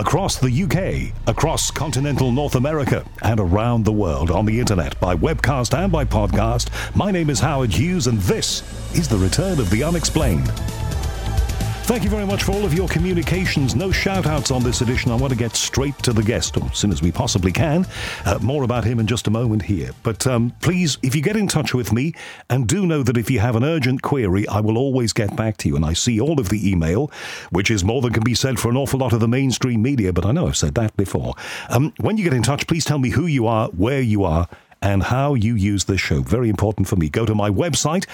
across the UK, across continental North America, and around the world on the internet, by webcast and by podcast. My name is Howard Hughes, and this is the return of The Unexplained. Thank you very much for all of your communications. No shout-outs on this edition. I want to get straight to the guest as soon as we possibly can. More about him in just a moment here. But please, if you get in touch with me, and do know that if you have an urgent query, I will always get back to you. And I see all of the email, which is more than can be said for an awful lot of the mainstream media, but I know I've said that before. When you get in touch, please tell me who you are, where you are, and how you use this show. Very important for me. Go to my website,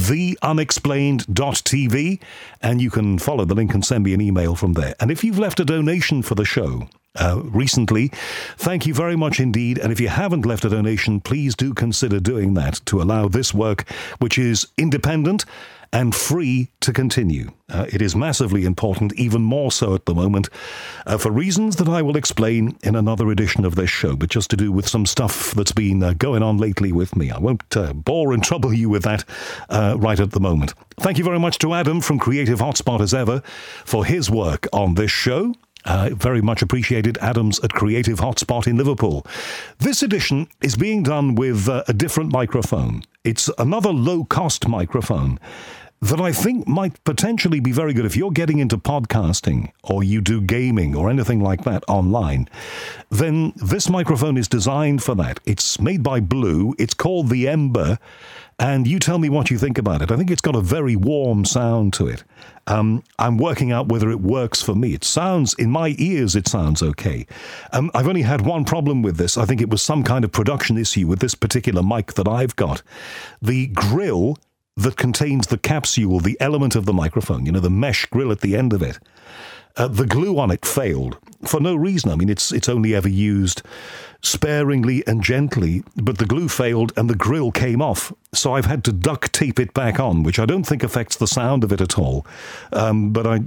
theunexplained.tv, and you can follow the link and send me an email from there. And if you've left a donation for the show recently, thank you very much indeed. And if you haven't left a donation, please do consider doing that to allow this work, which is independent and free, to continue. It is massively important, even more so at the moment, for reasons that I will explain in another edition of this show, but just to do with some stuff that's been going on lately with me. I won't bore and trouble you with that right at the moment. Thank you very much to Adam from Creative Hotspot, as ever, for his work on this show. Very much appreciated. Adams at Creative Hotspot in Liverpool. This edition is being done with a different microphone. It's another low-cost microphone that I think might potentially be very good if you're getting into podcasting or you do gaming or anything like that online. Then this microphone is designed for that. It's made by Blue. It's called the Ember. And you tell me what you think about it. I think it's got a very warm sound to it. I'm working out whether it works for me. It sounds, in my ears, it sounds okay. I've only had one problem with this. I think it was some kind of production issue with this particular mic that I've got. The grill that contains the capsule, the element of the microphone, you know, the mesh grill at the end of it, the glue on it failed for no reason. I mean, it's only ever used sparingly and gently, but the glue failed and the grill came off. So I've had to duct tape it back on, which I don't think affects the sound of it at all. But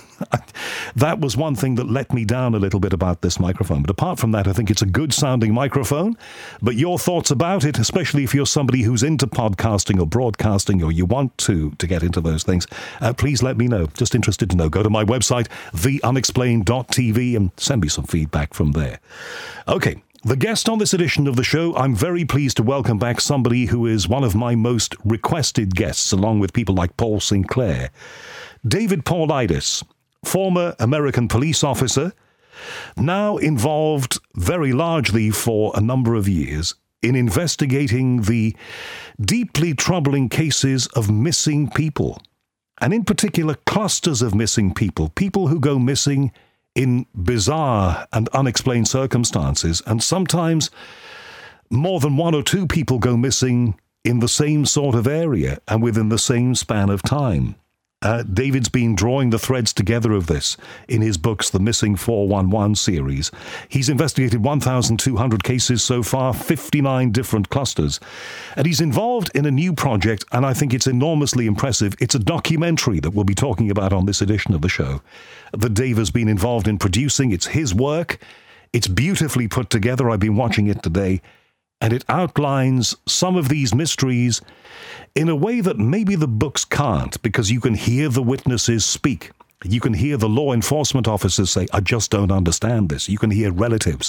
that was one thing that let me down a little bit about this microphone. But apart from that, I think it's a good sounding microphone. But your thoughts about it, especially if you're somebody who's into podcasting or broadcasting, or you want to get into those things, please let me know. Just interested to know. Go to my website, theunexplained.tv, and send me some feedback from there. Okay. The guest on this edition of the show, I'm very pleased to welcome back somebody who is one of my most requested guests, along with people like Paul Sinclair. David Paulides, former American police officer, now involved very largely for a number of years in investigating the deeply troubling cases of missing people, and in particular clusters of missing people who go missing in bizarre and unexplained circumstances, and sometimes more than one or two people go missing in the same sort of area and within the same span of time. David's been drawing the threads together of this in his books, the Missing 411 series. He's investigated 1,200 cases so far, 59 different clusters. And he's involved in a new project, and I think it's enormously impressive. It's a documentary that we'll be talking about on this edition of the show that Dave has been involved in producing. It's his work. It's beautifully put together. I've been watching it today. And it outlines some of these mysteries in a way that maybe the books can't, because you can hear the witnesses speak. You can hear the law enforcement officers say, I just don't understand this. You can hear relatives,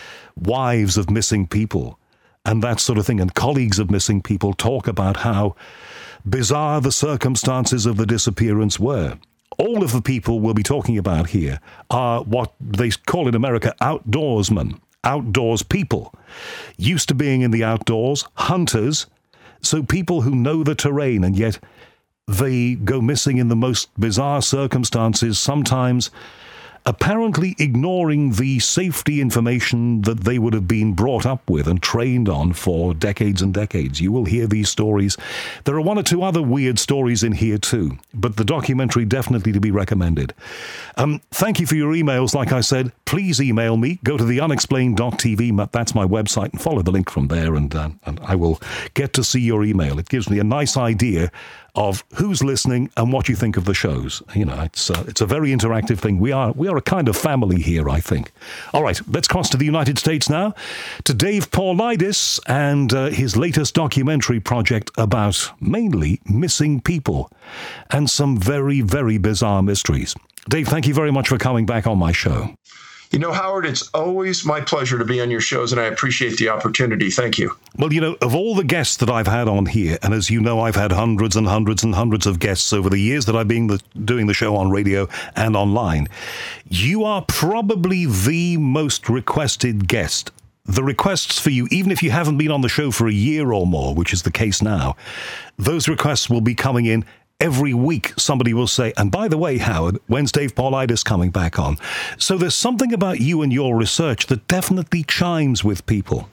wives of missing people, and that sort of thing, and colleagues of missing people talk about how bizarre the circumstances of the disappearance were. All of the people we'll be talking about here are what they call in America outdoorsmen. Outdoors people, used to being in the outdoors, hunters, so people who know the terrain, and yet they go missing in the most bizarre circumstances, sometimes apparently ignoring the safety information that they would have been brought up with and trained on for decades and decades. You will hear these stories. There are one or two other weird stories in here too, but the documentary definitely to be recommended. Thank you for your emails. Like I said, please email me. Go to theunexplained.tv. That's my website, and follow the link from there, and I will get to see your email. It gives me a nice idea of who's listening and what you think of the shows. You know, it's a very interactive thing. We are a kind of family here, I think. All right, let's cross to the United States now, to Dave Paulides and his latest documentary project about mainly missing people and some very, very bizarre mysteries. Dave, thank you very much for coming back on my show. Howard, it's always my pleasure to be on your shows, and I appreciate the opportunity. Thank you. Well, of all the guests that I've had on here, and as you know, I've had hundreds and hundreds and hundreds of guests over the years that I've been doing the show on radio and online, you are probably the most requested guest. The requests for you, even if you haven't been on the show for a year or more, which is the case now, those requests will be coming in every week. Somebody will say, and by the way, Howard, when's Dave Paulides coming back on? So there's something about you and your research that definitely chimes with people.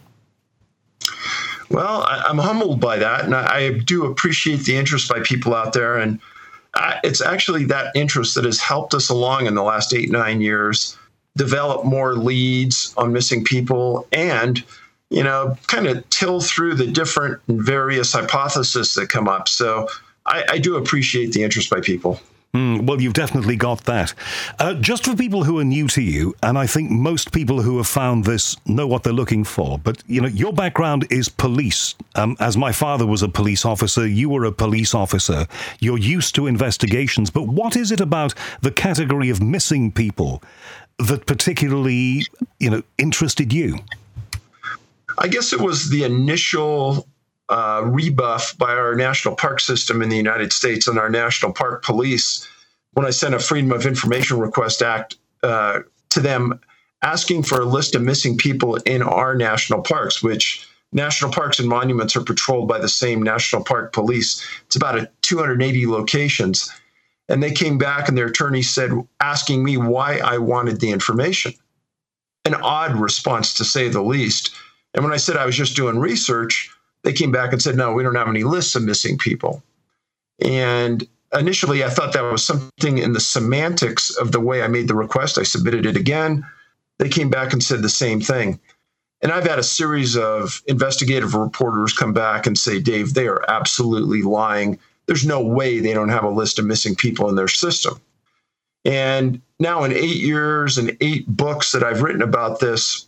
Well, I'm humbled by that, and I do appreciate the interest by people out there. And it's actually that interest that has helped us along in the last 8-9 years, develop more leads on missing people and, kind of till through the different and various hypotheses that come up. So I do appreciate the interest by people. Well, you've definitely got that. Just for people who are new to you, and I think most people who have found this know what they're looking for, but, your background is police. As my father was a police officer, you were a police officer. You're used to investigations, but what is it about the category of missing people that particularly, interested you? I guess it was the initial rebuff by our national park system in the United States and our national park police when I sent a Freedom of Information Request Act to them asking for a list of missing people in our national parks, which national parks and monuments are patrolled by the same national park police. It's about 280 locations. And they came back and their attorney said, asking me why I wanted the information. An odd response, to say the least. And when I said I was just doing research, they came back and said, no, we don't have any lists of missing people. And initially, I thought that was something in the semantics of the way I made the request. I submitted it again. They came back and said the same thing. And I've had a series of investigative reporters come back and say, Dave, they are absolutely lying. There's no way they don't have a list of missing people in their system. And now in 8 years and 8 books that I've written about this,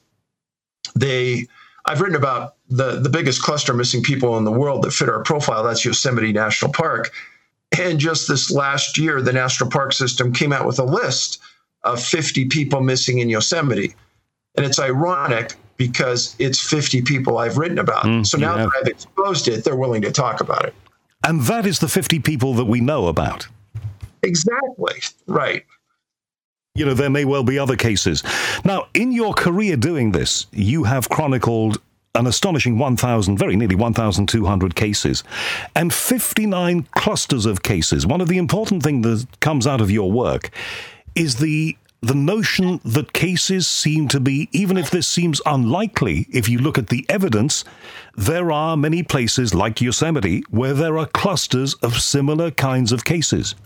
I've written about the biggest cluster of missing people in the world that fit our profile. That's Yosemite National Park. And just this last year, the National Park System came out with a list of 50 people missing in Yosemite. And it's ironic because it's 50 people I've written about. So now that I've exposed it, they're willing to talk about it. And that is the 50 people that we know about. Exactly. Right. There may well be other cases. Now, in your career doing this, you have chronicled an astonishing nearly 1,200 cases, and 59 clusters of cases. One of the important things that comes out of your work is the notion that cases seem to be, even if this seems unlikely, if you look at the evidence, there are many places like Yosemite where there are clusters of similar kinds of cases.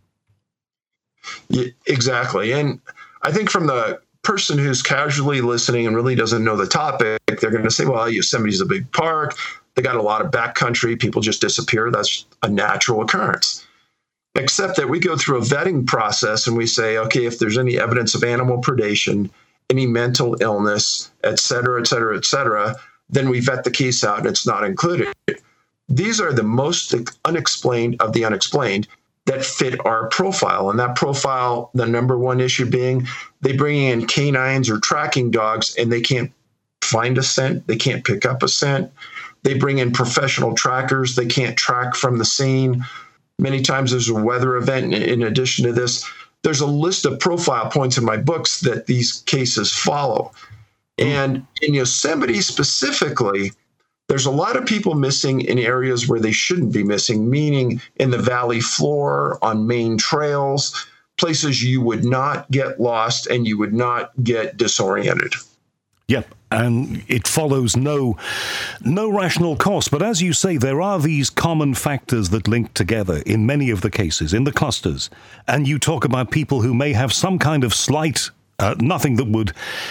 Yeah, exactly. And I think from the person who's casually listening and really doesn't know the topic, they're going to say, well, Yosemite's a big park. They got a lot of backcountry. People just disappear. That's a natural occurrence. Except that we go through a vetting process and we say, okay, if there's any evidence of animal predation, any mental illness, et cetera, then we vet the case out and it's not included. These are the most unexplained of the unexplained that fit our profile. And that profile, the number one issue being they bring in canines or tracking dogs and they can't find a scent. They can't pick up a scent. They bring in professional trackers. They can't track from the scene. Many times there's a weather event. In addition to this, there's a list of profile points in my books that these cases follow. And in Yosemite specifically, there's a lot of people missing in areas where they shouldn't be missing, meaning in the valley floor, on main trails, places you would not get lost and you would not get disoriented. Yep, and it follows no rational course. But as you say, there are these common factors that link together in many of the cases, in the clusters. And you talk about people who may have some kind of slight, nothing that would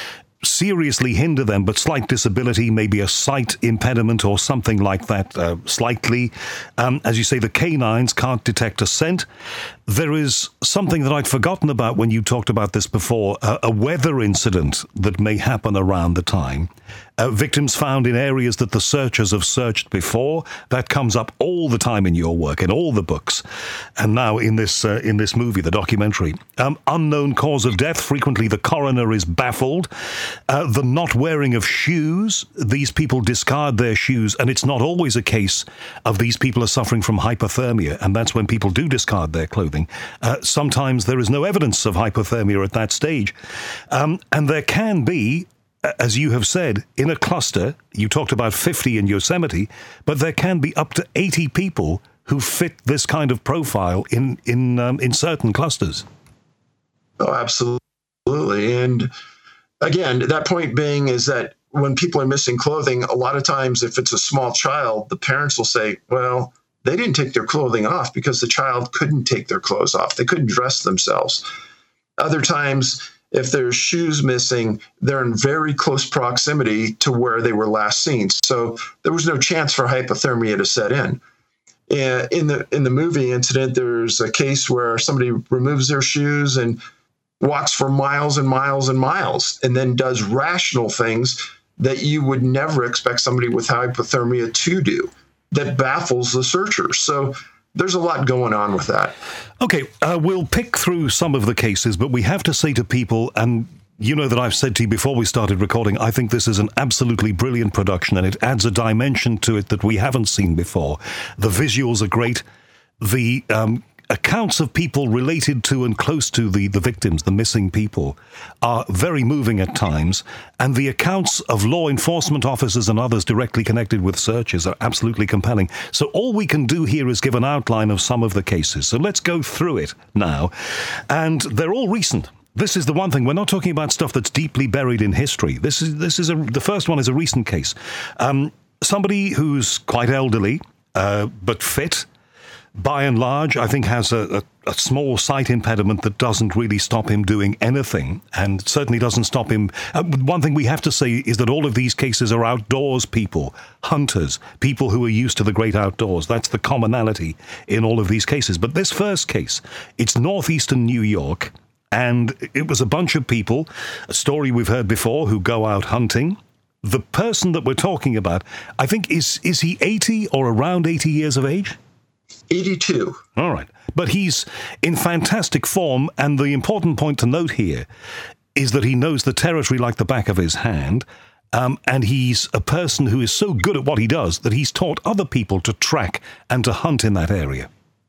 seriously hinder them, but slight disability, maybe a sight impediment or something like that, slightly. As you say, the canines can't detect a scent. There is something that I'd forgotten about when you talked about this before, a weather incident that may happen around the time. Victims found in areas that the searchers have searched before. That comes up all the time in your work, in all the books. And now in this movie, the documentary. Unknown cause of death. Frequently the coroner is baffled. The not wearing of shoes. These people discard their shoes, and it's not always a case of these people are suffering from hypothermia, and that's when people do discard their clothing. Sometimes there is no evidence of hypothermia at that stage. And there can be, as you have said, in a cluster, you talked about 50 in Yosemite, but there can be up to 80 people who fit this kind of profile in certain clusters. Oh, absolutely. And again, that point being is that when people are missing clothing, a lot of times if it's a small child, the parents will say, well, they didn't take their clothing off because the child couldn't take their clothes off. They couldn't dress themselves. Other times, if there's shoes missing, they're in very close proximity to where they were last seen. So there was no chance for hypothermia to set in. In the movie incident, there's a case where somebody removes their shoes and walks for miles and miles and miles, and then does rational things that you would never expect somebody with hypothermia to do. That baffles the searchers. So there's a lot going on with that. Okay, we'll pick through some of the cases, but we have to say to people, and you know that I've said to you before we started recording, I think this is an absolutely brilliant production, and it adds a dimension to it that we haven't seen before. The visuals are great. The accounts of people related to and close to the victims, the missing people, are very moving at times, and the accounts of law enforcement officers and others directly connected with searches are absolutely compelling. So all we can do here is give an outline of some of the cases. So let's go through it now. And they're all recent. This is the one thing. We're not talking about stuff that's deeply buried in history. The first one is a recent case. Somebody who's quite elderly, but fit, by and large, I think has a small sight impediment that doesn't really stop him doing anything, and certainly doesn't stop him. One thing we have to say is that all of these cases are outdoors people, hunters, people who are used to the great outdoors. That's the commonality in all of these cases. But this first case, it's northeastern New York, and it was a bunch of people, a story we've heard before, who go out hunting. The person that we're talking about, I think, is he 80 or around 80 years of age? 82. All right. But he's in fantastic form, and the important point to note here is that he knows the territory like the back of his hand, and he's a person who is so good at what he does that he's taught other people to track and to hunt in that area.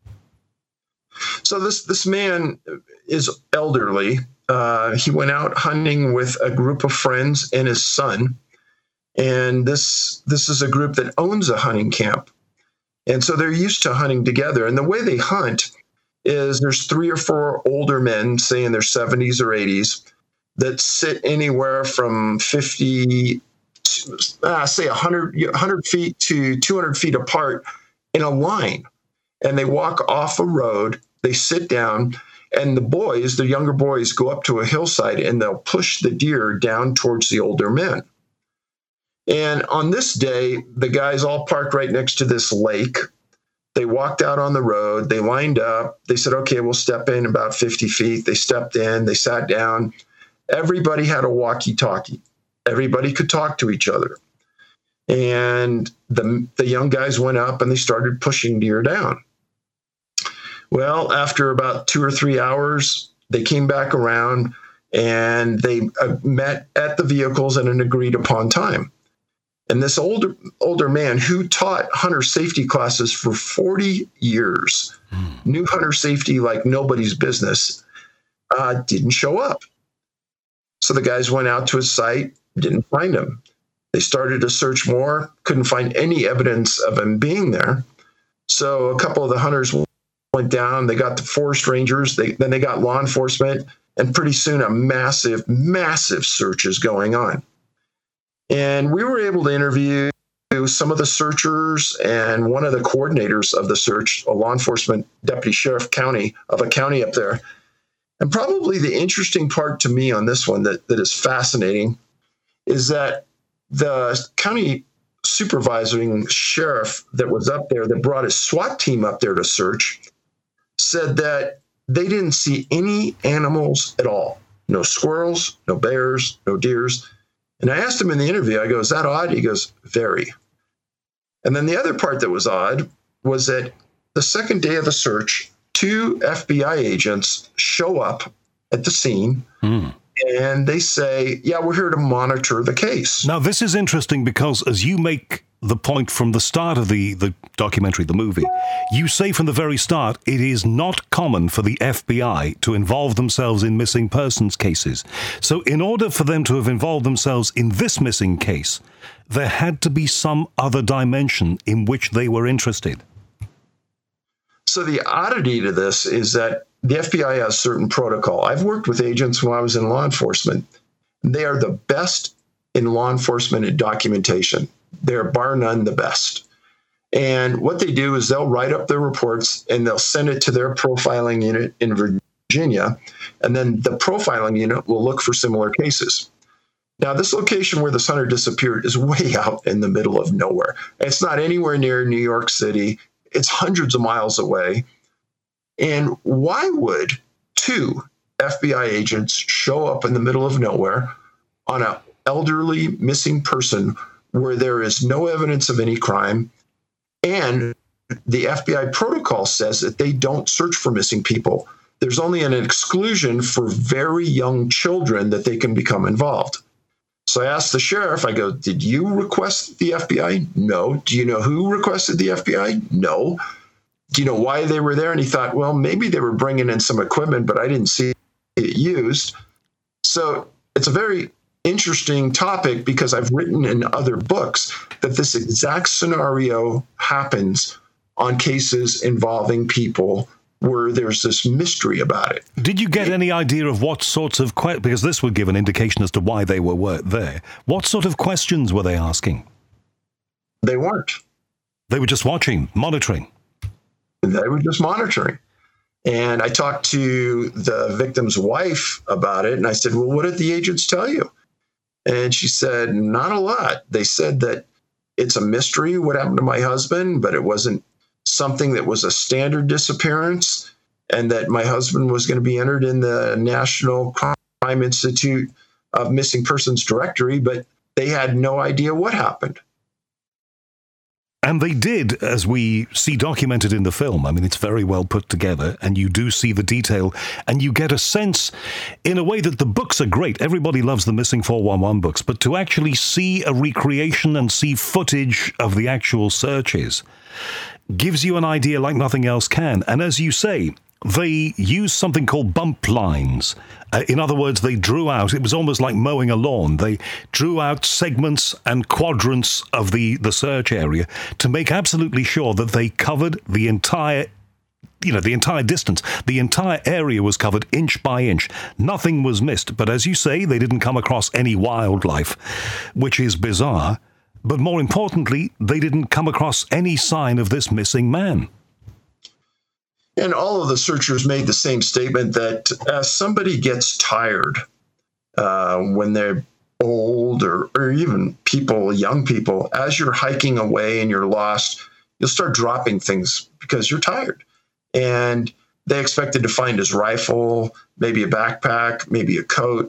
So this man is elderly. He went out hunting with a group of friends and his son, and this is a group that owns a hunting camp. And so they're used to hunting together. And the way they hunt is there's 3 or 4 older men, say in their 70s or 80s, that sit anywhere from 50, say 100 feet to 200 feet apart in a line. And they walk off a road, they sit down, and the younger boys go up to a hillside and they'll push the deer down towards the older men. And on this day, the guys all parked right next to this lake. They walked out on the road. They lined up. They said, okay, we'll step in about 50 feet. They stepped in. They sat down. Everybody had a walkie-talkie. Everybody could talk to each other. And the young guys went up and they started pushing deer down. Well, after about 2 or 3 hours, they came back around and they met at the vehicles at an agreed upon time. And this older man who taught hunter safety classes for 40 years, knew hunter safety like nobody's business, didn't show up. So the guys went out to his site, didn't find him. They started to search more, couldn't find any evidence of him being there. So a couple of the hunters went down. They got the forest rangers. Then they got law enforcement. And pretty soon a massive, massive search is going on. And we were able to interview some of the searchers and one of the coordinators of the search, a law enforcement deputy sheriff of a county up there. And probably the interesting part to me on this one that is fascinating is that the county supervising sheriff that was up there that brought his SWAT team up there to search said that they didn't see any animals at all. No squirrels, no bears, no deers. And I asked him in the interview, I go, is that odd? He goes, very. And then the other part that was odd was that the second day of the search, 2 FBI agents show up at the scene and they say, yeah, we're here to monitor the case. Now, this is interesting because as you make the point from the start of the documentary, the movie, you say from the very start, it is not common for the FBI to involve themselves in missing persons cases. So in order for them to have involved themselves in this missing case, there had to be some other dimension in which they were interested. So the oddity to this is that the FBI has certain protocol. I've worked with agents when I was in law enforcement. They are the best in law enforcement at documentation. They're bar none the best. And what they do is they'll write up their reports and they'll send it to their profiling unit in Virginia. And then the profiling unit will look for similar cases. Now, this location where this hunter disappeared is way out in the middle of nowhere. It's not anywhere near New York City. It's hundreds of miles away. And why would 2 FBI agents show up in the middle of nowhere on an elderly missing person where there is no evidence of any crime? And the FBI protocol says that they don't search for missing people. There's only an exclusion for very young children that they can become involved. So I asked the sheriff, I go, did you request the FBI? No. Do you know who requested the FBI? No. Do you know why they were there? And he thought, well, maybe they were bringing in some equipment, but I didn't see it used. So it's a very interesting topic because I've written in other books that this exact scenario happens on cases involving people where there's this mystery about it. Did you get any idea of what sorts of because this would give an indication as to why they were there. What sort of questions were they asking? They weren't. They were just watching, monitoring. They were just monitoring. And I talked to the victim's wife about it, and I said, well, what did the agents tell you? And she said, not a lot. They said that it's a mystery what happened to my husband, but it wasn't something that was a standard disappearance, and that my husband was going to be entered in the National Crime Institute of Missing Persons Directory, but they had no idea what happened. And they did, as we see documented in the film. I mean, it's very well put together, and you do see the detail, and you get a sense, in a way that the books are great. Everybody loves the Missing 411 books, but to actually see a recreation and see footage of the actual searches gives you an idea like nothing else can. And as you say, they used something called bump lines. In other words, they drew out, it was almost like mowing a lawn. They drew out segments and quadrants of the search area to make absolutely sure that they covered the entire distance. The entire area was covered inch by inch. Nothing was missed. But as you say, they didn't come across any wildlife, which is bizarre. But more importantly, they didn't come across any sign of this missing man. And all of the searchers made the same statement that as somebody gets tired when they're old or even young people, as you're hiking away and you're lost, you'll start dropping things because you're tired. And they expected to find his rifle, maybe a backpack, maybe a coat,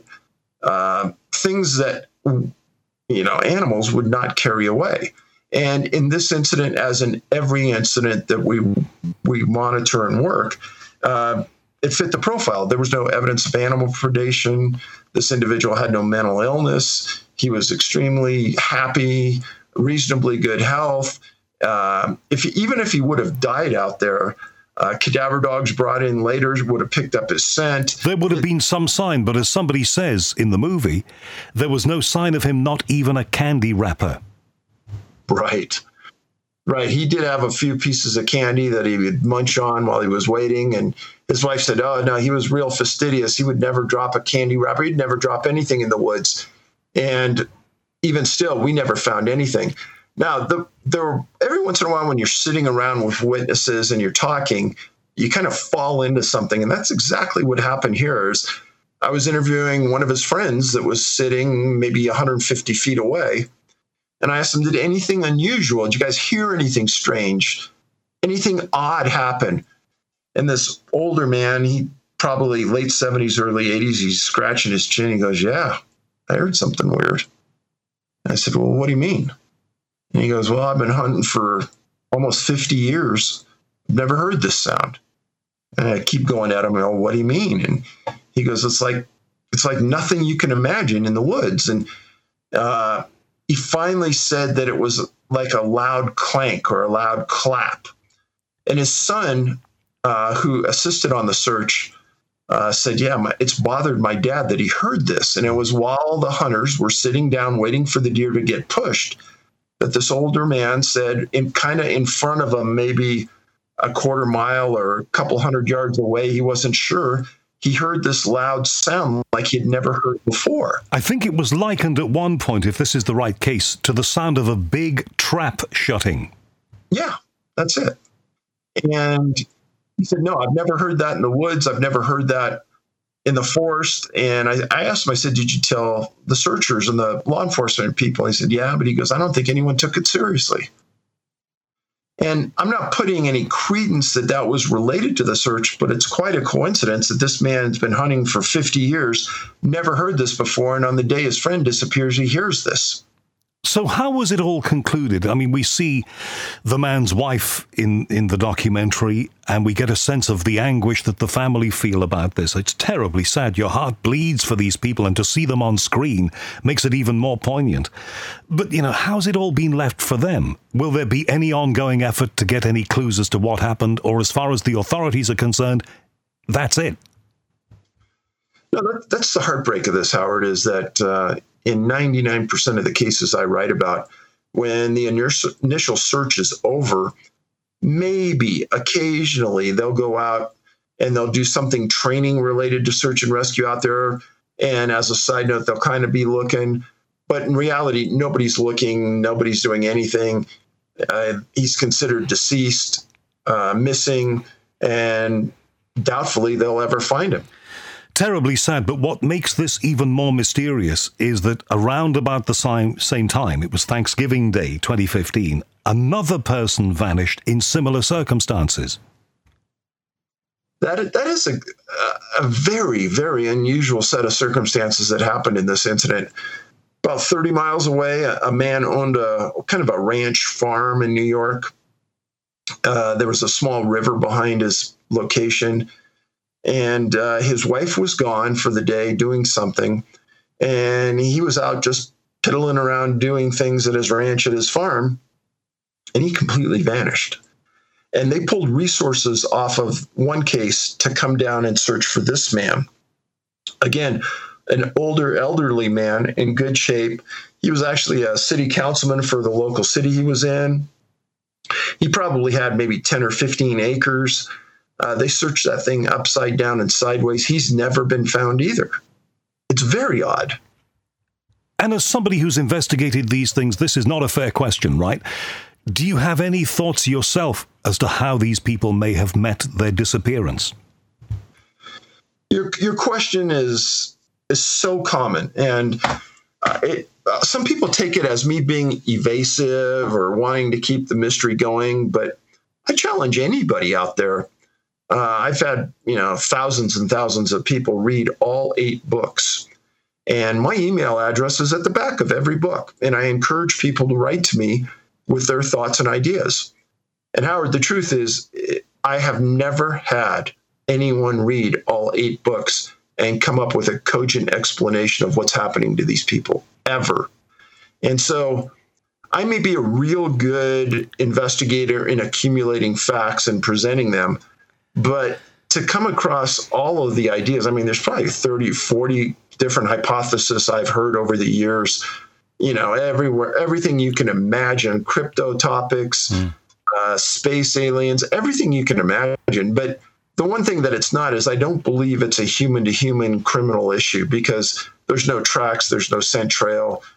things that animals would not carry away. And in this incident, as in every incident that we monitor and work, it fit the profile. There was no evidence of animal predation. This individual had no mental illness. He was extremely happy, reasonably good health. Even if he would have died out there, cadaver dogs brought in later would have picked up his scent. There would have been some sign, but as somebody says in the movie, there was no sign of him, not even a candy wrapper. Right. He did have a few pieces of candy that he would munch on while he was waiting. And his wife said, oh, no, he was real fastidious. He would never drop a candy wrapper. He'd never drop anything in the woods. And even still, we never found anything. Now, every once in a while when you're sitting around with witnesses and you're talking, you kind of fall into something. And that's exactly what happened here. I was interviewing one of his friends that was sitting maybe 150 feet away. And I asked him, did anything unusual? Did you guys hear anything strange? Anything odd happen? And this older man, he probably late 70s, early 80s, he's scratching his chin. He goes, yeah, I heard something weird. And I said, well, what do you mean? And he goes, well, I've been hunting for almost 50 years. I've never heard this sound. And I keep going at him, oh, what do you mean? And he goes, it's like nothing you can imagine in the woods. And he finally said that it was like a loud clank or a loud clap. And his son, who assisted on the search, said, yeah, it's bothered my dad that he heard this. And it was while the hunters were sitting down waiting for the deer to get pushed that this older man said, kind of in front of him, maybe a quarter mile or a couple hundred yards away, he wasn't sure, he heard this loud sound like he'd never heard before. I think it was likened at one point, if this is the right case, to the sound of a big trap shutting. Yeah, that's it. And he said, no, I've never heard that in the woods. I've never heard that in the forest. And I asked him, I said, did you tell the searchers and the law enforcement people? He said, yeah, but he goes, I don't think anyone took it seriously. And I'm not putting any credence that was related to the search, but it's quite a coincidence that this man's been hunting for 50 years, never heard this before, and on the day his friend disappears, he hears this. So how was it all concluded? I mean, we see the man's wife in the documentary, and we get a sense of the anguish that the family feel about this. It's terribly sad. Your heart bleeds for these people, and to see them on screen makes it even more poignant. But, how's it all been left for them? Will there be any ongoing effort to get any clues as to what happened, or as far as the authorities are concerned, that's it? No, that's the heartbreak of this, Howard, is that in 99% of the cases I write about, when the initial search is over, maybe occasionally they'll go out and they'll do something training related to search and rescue out there. And as a side note, they'll kind of be looking. But in reality, nobody's looking. Nobody's doing anything. He's considered deceased, missing, and doubtfully they'll ever find him. Terribly sad, but what makes this even more mysterious is that around about the same time, it was Thanksgiving Day 2015, another person vanished in similar circumstances. That is a very, very unusual set of circumstances that happened in this incident. About 30 miles away, a man owned a kind of a ranch farm in New York. There was a small river behind his location. And his wife was gone for the day doing something. And he was out just piddling around doing things at his ranch, at his farm. And he completely vanished. And they pulled resources off of one case to come down and search for this man. Again, an older, elderly man in good shape. He was actually a city councilman for the local city he was in. He probably had maybe 10 or 15 acres. They searched that thing upside down and sideways. He's never been found either. It's very odd. And as somebody who's investigated these things, this is not a fair question, right? Do you have any thoughts yourself as to how these people may have met their disappearance? Your question is so common, and some people take it as me being evasive or wanting to keep the mystery going, but I challenge anybody out there. I've had, thousands and thousands of people read all 8 books, and my email address is at the back of every book. And I encourage people to write to me with their thoughts and ideas. And Howard, the truth is, I have never had anyone read all 8 books and come up with a cogent explanation of what's happening to these people, ever. And so I may be a real good investigator in accumulating facts and presenting them, but to come across all of the ideas, I mean, there's probably 30, 40 different hypotheses I've heard over the years, everywhere, everything you can imagine, crypto topics, space aliens, everything you can imagine. But the one thing that it's not is I don't believe it's a human-to-human criminal issue, because there's no tracks, there's no scent trail,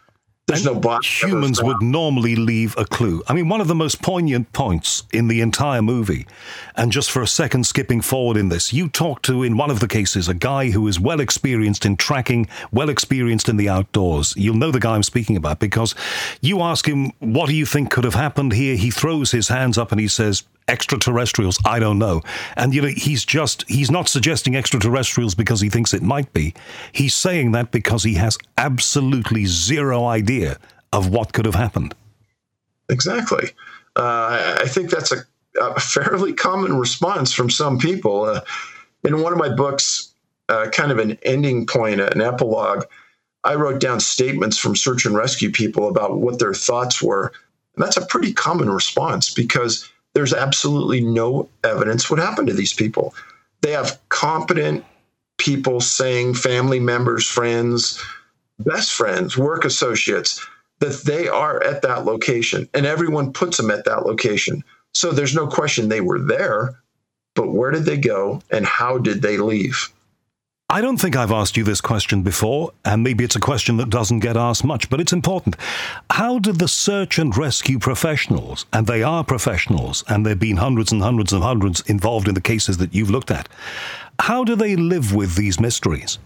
There's no body. Humans would normally leave a clue. I mean, one of the most poignant points in the entire movie, and just for a second skipping forward in this, you talk to, in one of the cases, a guy who is well experienced in tracking, well experienced in the outdoors. You'll know the guy I'm speaking about because you ask him, what do you think could have happened here? He throws his hands up and he says, extraterrestrials, I don't know. And he's not suggesting extraterrestrials because he thinks it might be. He's saying that because he has absolutely zero idea of what could have happened. Exactly. I think that's a fairly common response from some people. In one of my books, kind of an ending point, an epilogue, I wrote down statements from search and rescue people about what their thoughts were. And that's a pretty common response because there's absolutely no evidence what happened to these people. They have competent people saying, family members, friends, best friends, work associates, that they are at that location, and everyone puts them at that location. So there's no question they were there, but where did they go and how did they leave? I don't think I've asked you this question before, and maybe it's a question that doesn't get asked much, but it's important. How did the search and rescue professionals, and they are professionals, and there have been hundreds and hundreds and hundreds involved in the cases that you've looked at, how do they live with these mysteries?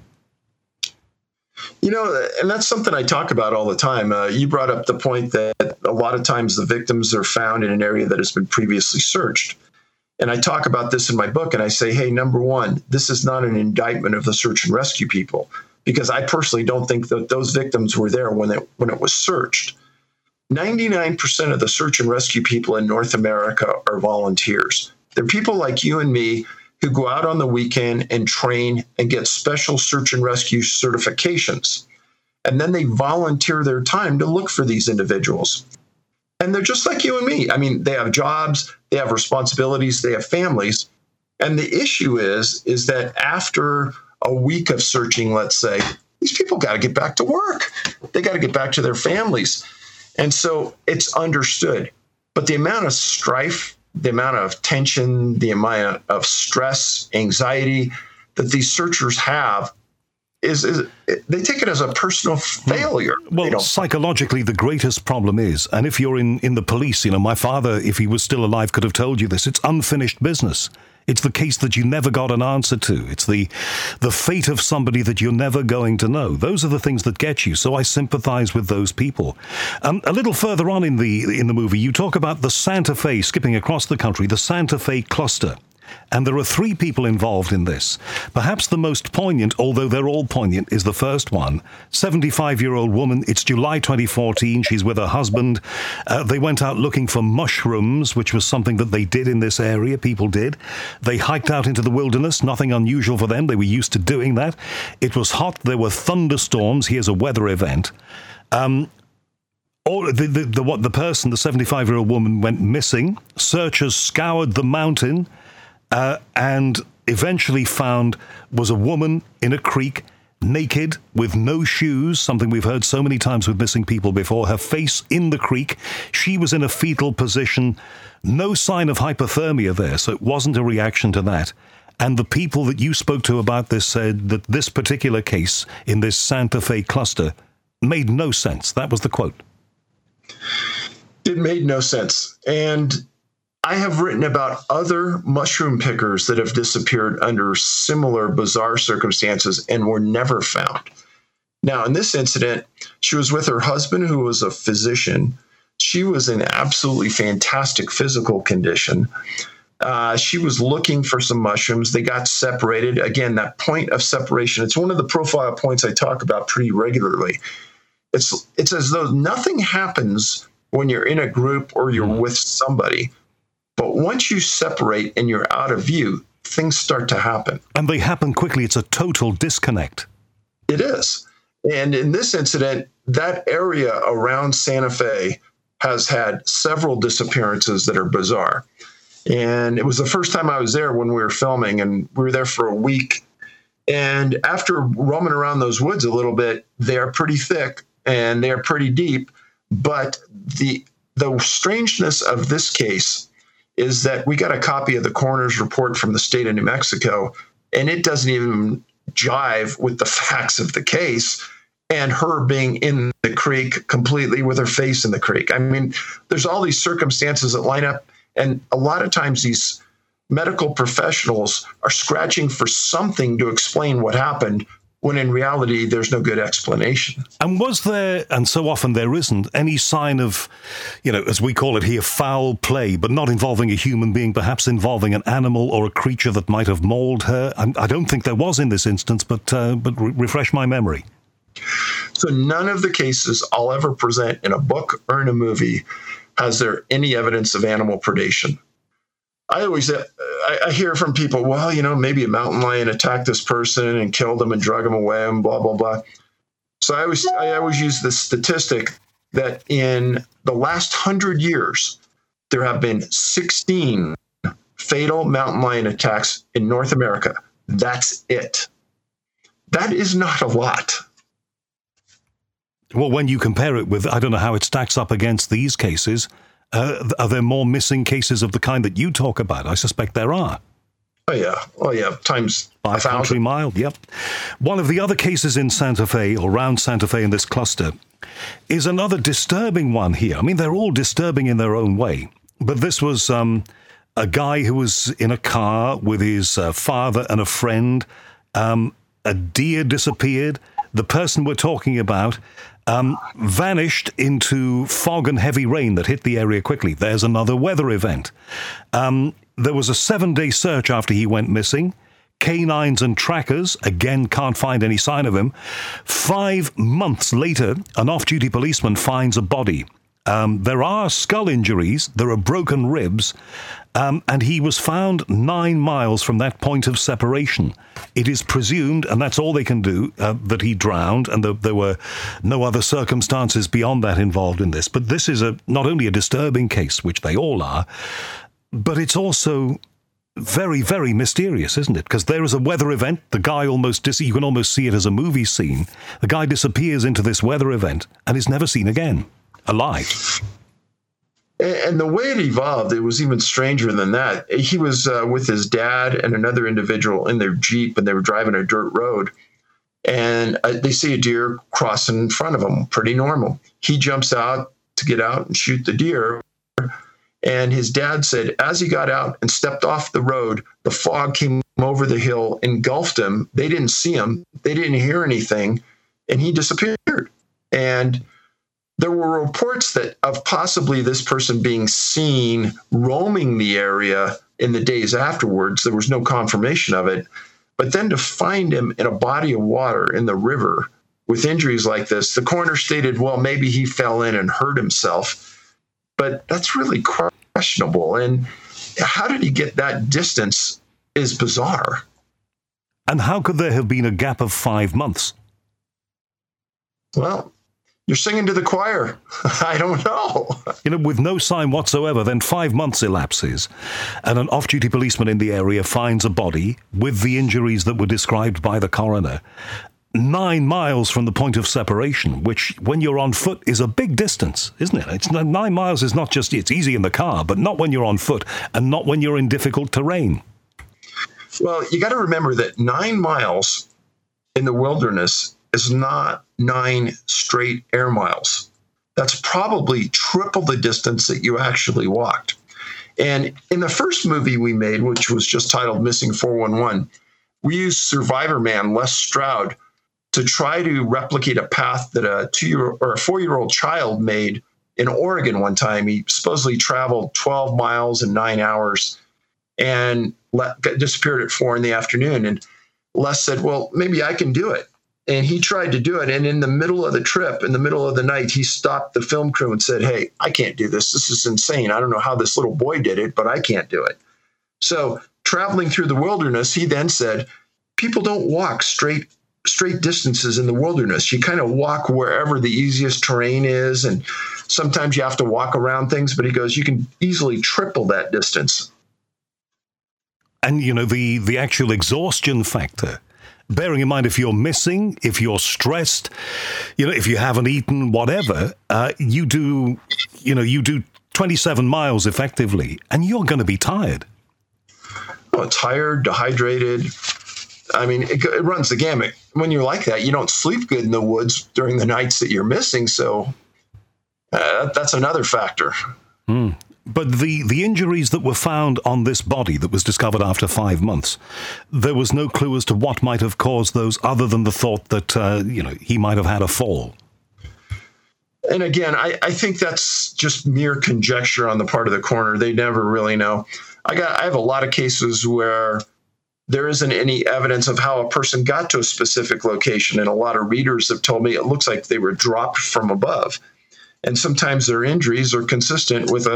You know, and that's something I talk about all the time. You brought up the point that a lot of times the victims are found in an area that has been previously searched. And I talk about this in my book, and I say, hey, number one, this is not an indictment of the search and rescue people, because I personally don't think that those victims were there when it was searched. 99% of the search and rescue people in North America are volunteers. They're people like you and me who go out on the weekend and train and get special search and rescue certifications. And then they volunteer their time to look for these individuals. And they're just like you and me. I mean, they have jobs, they have responsibilities, they have families. And the issue is that after a week of searching, let's say, these people got to get back to work. They got to get back to their families. And so it's understood. But the amount of strife, the amount of tension, the amount of stress, anxiety that these searchers have, is they take it as a personal failure. Well, psychologically, the greatest problem is, and if you're in the police, my father, if he was still alive, could have told you this, it's unfinished business. It's the case that you never got an answer to. It's the fate of somebody that you're never going to know. Those are the things that get you. So I sympathize with those people. A little further on in the movie, you talk about the Santa Fe, skipping across the country, the Santa Fe cluster. And there are 3 people involved in this. Perhaps the most poignant, although they're all poignant, is the first one. 75-year-old woman. It's July 2014. She's with her husband. They went out looking for mushrooms, which was something that they did in this area. People did. They hiked out into the wilderness. Nothing unusual for them. They were used to doing that. It was hot. There were thunderstorms. Here's a weather event. The person, the 75-year-old woman, went missing. Searchers scoured the mountain. And eventually found was a woman in a creek, naked, with no shoes, something we've heard so many times with missing people before, her face in the creek. She was in a fetal position, no sign of hypothermia there, so it wasn't a reaction to that. And the people that you spoke to about this said that this particular case in this Santa Fe cluster made no sense. That was the quote. It made no sense. And I have written about other mushroom pickers that have disappeared under similar bizarre circumstances and were never found. Now, in this incident, she was with her husband, who was a physician. She was in absolutely fantastic physical condition. She was looking for some mushrooms. They got separated. Again, that point of separation, it's one of the profile points I talk about pretty regularly. It's as though nothing happens when you're in a group or you're with somebody. But once you separate and you're out of view, things start to happen. And they happen quickly. It's a total disconnect. It is. And in this incident, that area around Santa Fe has had several disappearances that are bizarre. And it was the first time I was there when we were filming, and we were there for a week. And after roaming around those woods a little bit, they are pretty thick and they are pretty deep. But the strangeness of this case is that we got a copy of the coroner's report from the state of New Mexico, and it doesn't even jive with the facts of the case. and her being in the creek completely with her face in the creek. I mean, there's all these circumstances that line up. And a lot of times these medical professionals are scratching for something to explain what happened, when in reality, there's no good explanation. And was there, and so often there isn't, any sign of, as we call it here, foul play, but not involving a human being, perhaps involving an animal or a creature that might have mauled her? I don't think there was in this instance, but refresh my memory. So none of the cases I'll ever present in a book or in a movie has there any evidence of animal predation. I hear from people, well, maybe a mountain lion attacked this person and killed him and drug him away and blah, blah, blah. So I always use this statistic that in the last 100 years, there have been 16 fatal mountain lion attacks in North America. That's it. That is not a lot. Well, when you compare it with, I don't know how it stacks up against these cases, are there more missing cases of the kind that you talk about? I suspect there are. Oh, yeah. Times by 1,000. Country mile, yep. One of the other cases in Santa Fe, or around Santa Fe in this cluster, is another disturbing one here. I mean, they're all disturbing in their own way. But this was a guy who was in a car with his father and a friend. A deer disappeared. The person we're talking about vanished into fog and heavy rain that hit the area quickly. There's another weather event. There was a 7-day search after he went missing. Canines and trackers, again, can't find any sign of him. 5 months later, an off-duty policeman finds a body. There are skull injuries, there are broken ribs, and he was found 9 miles from that point of separation. It is presumed, and that's all they can do, that he drowned, and there were no other circumstances beyond that involved in this. But this is not only a disturbing case, which they all are, but it's also very, very mysterious, isn't it? Because there is a weather event. The guy you can almost see it as a movie scene. The guy disappears into this weather event and is never seen again, alive. And the way it evolved, it was even stranger than that. He was with his dad and another individual in their Jeep, and they were driving a dirt road. And they see a deer crossing in front of them, pretty normal. He jumps out to get out and shoot the deer. And his dad said, as he got out and stepped off the road, the fog came over the hill, engulfed him. They didn't see him. They didn't hear anything. And he disappeared. And there were reports of possibly this person being seen roaming the area in the days afterwards. There was no confirmation of it. But then to find him in a body of water in the river with injuries like this, the coroner stated, well, maybe he fell in and hurt himself. But that's really questionable. And how did he get that distance is bizarre. And how could there have been a gap of 5 months? Well, you're singing to the choir. I don't know. With no sign whatsoever, then 5 months elapses, and an off-duty policeman in the area finds a body with the injuries that were described by the coroner, 9 miles from the point of separation, which, when you're on foot, is a big distance, isn't it? 9 miles is not just, it's easy in the car, but not when you're on foot, and not when you're in difficult terrain. Well, you got to remember that 9 miles in the wilderness is not 9 straight air miles. That's probably triple the distance that you actually walked. And in the first movie we made, which was just titled Missing 411, we used survivor man Les Stroud to try to replicate a path that a 4-year-old child made in Oregon one time. He supposedly traveled 12 miles in 9 hours and disappeared at 4 p.m. And Les said, well, maybe I can do it. And he tried to do it. And in the middle of the trip, in the middle of the night, he stopped the film crew and said, hey, I can't do this. This is insane. I don't know how this little boy did it, but I can't do it. So traveling through the wilderness, he then said, people don't walk straight distances in the wilderness. You kind of walk wherever the easiest terrain is. And sometimes you have to walk around things, but he goes, you can easily triple that distance. And, the actual exhaustion factor, bearing in mind if you're missing, if you're stressed, if you haven't eaten, whatever, you do 27 miles effectively, and you're going to be tired. Well, tired, dehydrated. I mean, it runs the gamut. When you're like that, you don't sleep good in the woods during the nights that you're missing. So that's another factor. But the injuries that were found on this body that was discovered after 5 months, there was no clue as to what might have caused those other than the thought that, he might have had a fall. And again, I think that's just mere conjecture on the part of the coroner. They never really know. I have a lot of cases where there isn't any evidence of how a person got to a specific location. And a lot of readers have told me it looks like they were dropped from above. And sometimes their injuries are consistent with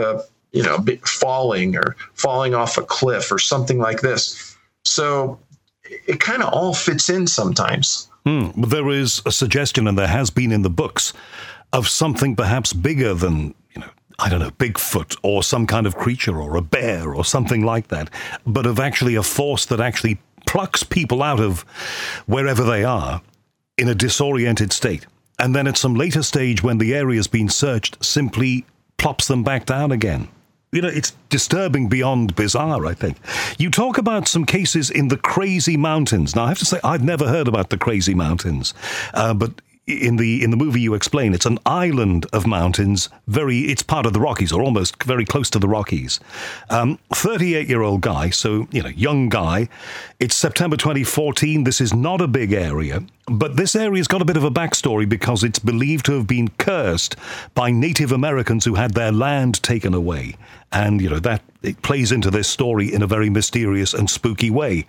falling or falling off a cliff or something like this. So it kind of all fits in sometimes. There is a suggestion, and there has been in the books, of something perhaps bigger than, I don't know, Bigfoot or some kind of creature or a bear or something like that, but of actually a force that actually plucks people out of wherever they are in a disoriented state. And then at some later stage when the area's been searched, simply plops them back down again. It's disturbing beyond bizarre, I think. You talk about some cases in the Crazy Mountains. Now, I have to say, I've never heard about the Crazy Mountains, but in the movie you explain it's an island of mountains. It's part of the Rockies, or almost very close to the Rockies. 38-year-old guy, so young guy. It's September 2014. This is not a big area, but this area's got a bit of a backstory because it's believed to have been cursed by Native Americans who had their land taken away, and that it plays into this story in a very mysterious and spooky way.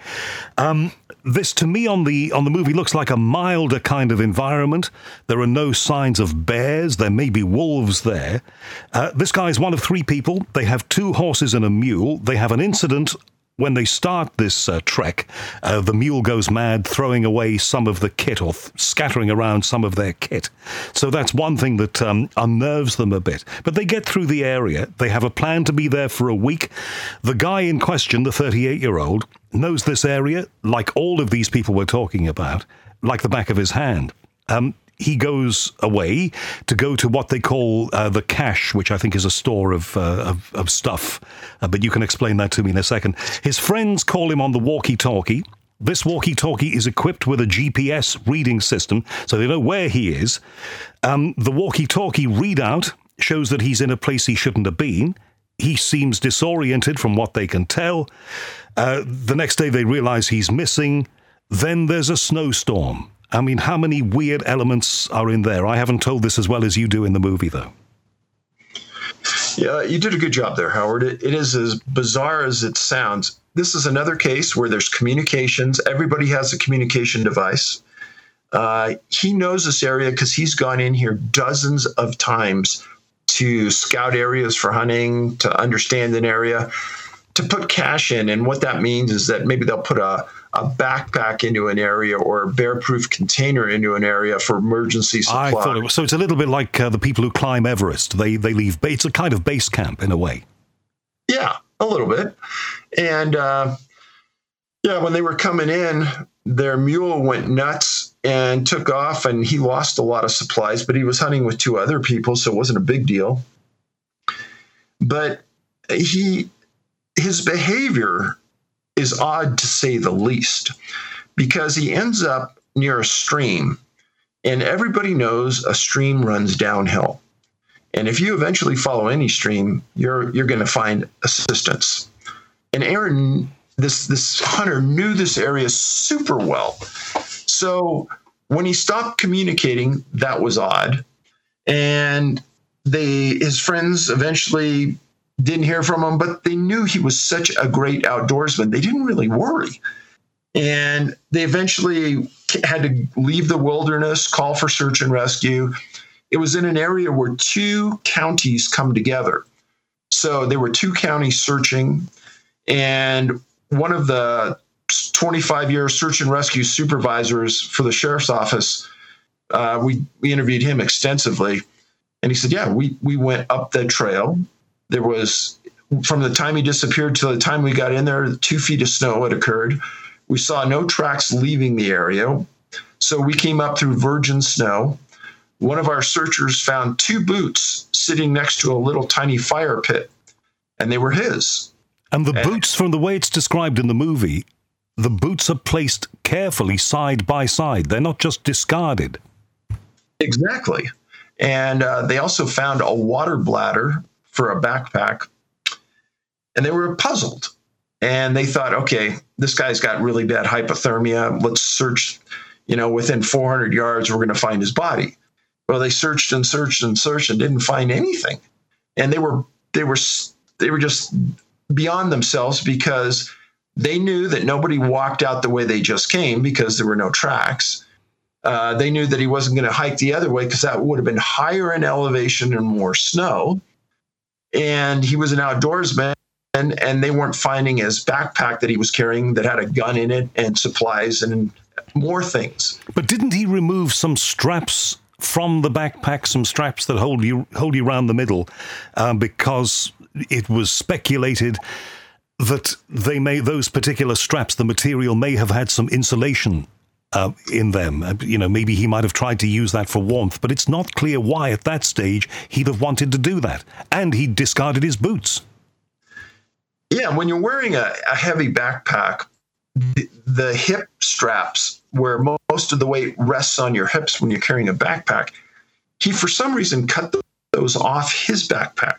This, to me, on the movie looks like a milder kind of environment. There are no signs of bears. There may be wolves there. This guy is one of 3 people. They have 2 horses and a mule. They have an incident when they start this trek. The mule goes mad, throwing away some of the kit or scattering around some of their kit. So that's one thing that unnerves them a bit. But they get through the area. They have a plan to be there for a week. The guy in question, the 38-year-old, knows this area, like all of these people we're talking about, like the back of his hand. He goes away to go to what they call the cache, which I think is a store of stuff. But you can explain that to me in a second. His friends call him on the walkie-talkie. This walkie-talkie is equipped with a GPS reading system, so they know where he is. The walkie-talkie readout shows that he's in a place he shouldn't have been. He seems disoriented from what they can tell. The next day they realize he's missing. Then there's a snowstorm. I mean, how many weird elements are in there? I haven't told this as well as you do in the movie, though. Yeah, you did a good job there, Howard. It is as bizarre as it sounds. This is another case where there's communications. Everybody has a communication device. He knows this area because he's gone in here dozens of times to scout areas for hunting, to understand an area, to put cache in. And what that means is that maybe they'll put a backpack into an area or a bear-proof container into an area for emergency supply. I thought it was, so it's a little bit like the people who climb Everest. They leave, it's a kind of base camp in a way. Yeah, a little bit. And when they were coming in, their mule went nuts and took off, and he lost a lot of supplies, but he was hunting with 2 other people, so it wasn't a big deal. But his behavior is odd, to say the least, because he ends up near a stream, and everybody knows a stream runs downhill. And if you eventually follow any stream, you're going to find assistance. And Aaron, this hunter, knew this area super well. So when he stopped communicating, that was odd. And his friends eventually didn't hear from him, but they knew he was such a great outdoorsman. They didn't really worry. And they eventually had to leave the wilderness, call for search and rescue. It was in an area where 2 counties come together. So there were 2 counties searching, and one of the 25-year search and rescue supervisors for the sheriff's office, we interviewed him extensively. And he said, yeah, we went up the trail. There was, from the time he disappeared to the time we got in there, 2 feet of snow had occurred. We saw no tracks leaving the area. So we came up through virgin snow. One of our searchers found 2 boots sitting next to a little tiny fire pit, and they were his. And the boots, from the way it's described in the movie, the boots are placed carefully side by side. They're not just discarded. Exactly. And they also found a water bladder for a backpack, and they were puzzled. And they thought, okay, this guy's got really bad hypothermia. Let's search, within 400 yards, we're going to find his body. Well, they searched and searched and searched and didn't find anything. And they were just beyond themselves, because they knew that nobody walked out the way they just came, because there were no tracks. They knew that he wasn't going to hike the other way, because that would have been higher in elevation and more snow. And he was an outdoorsman, and they weren't finding his backpack that he was carrying that had a gun in it and supplies and more things. But didn't he remove some straps from the backpack, some straps that hold you around the middle, because it was speculated that those particular straps, the material may have had some insulation in them. Maybe he might have tried to use that for warmth, but it's not clear why at that stage he'd have wanted to do that. And he discarded his boots. Yeah, when you're wearing a heavy backpack, the hip straps, where most of the weight rests on your hips when you're carrying a backpack, he for some reason cut those off his backpack.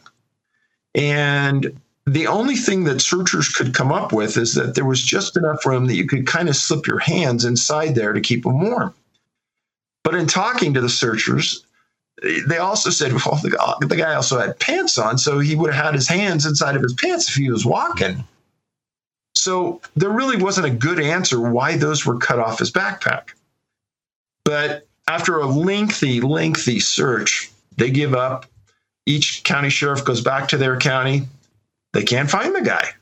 And the only thing that searchers could come up with is that there was just enough room that you could kind of slip your hands inside there to keep them warm. But in talking to the searchers, they also said, well, the guy also had pants on, so he would have had his hands inside of his pants if he was walking. So there really wasn't a good answer why those were cut off his backpack. But after a lengthy search, they give up. Each county sheriff goes back to their county. They can't find the guy.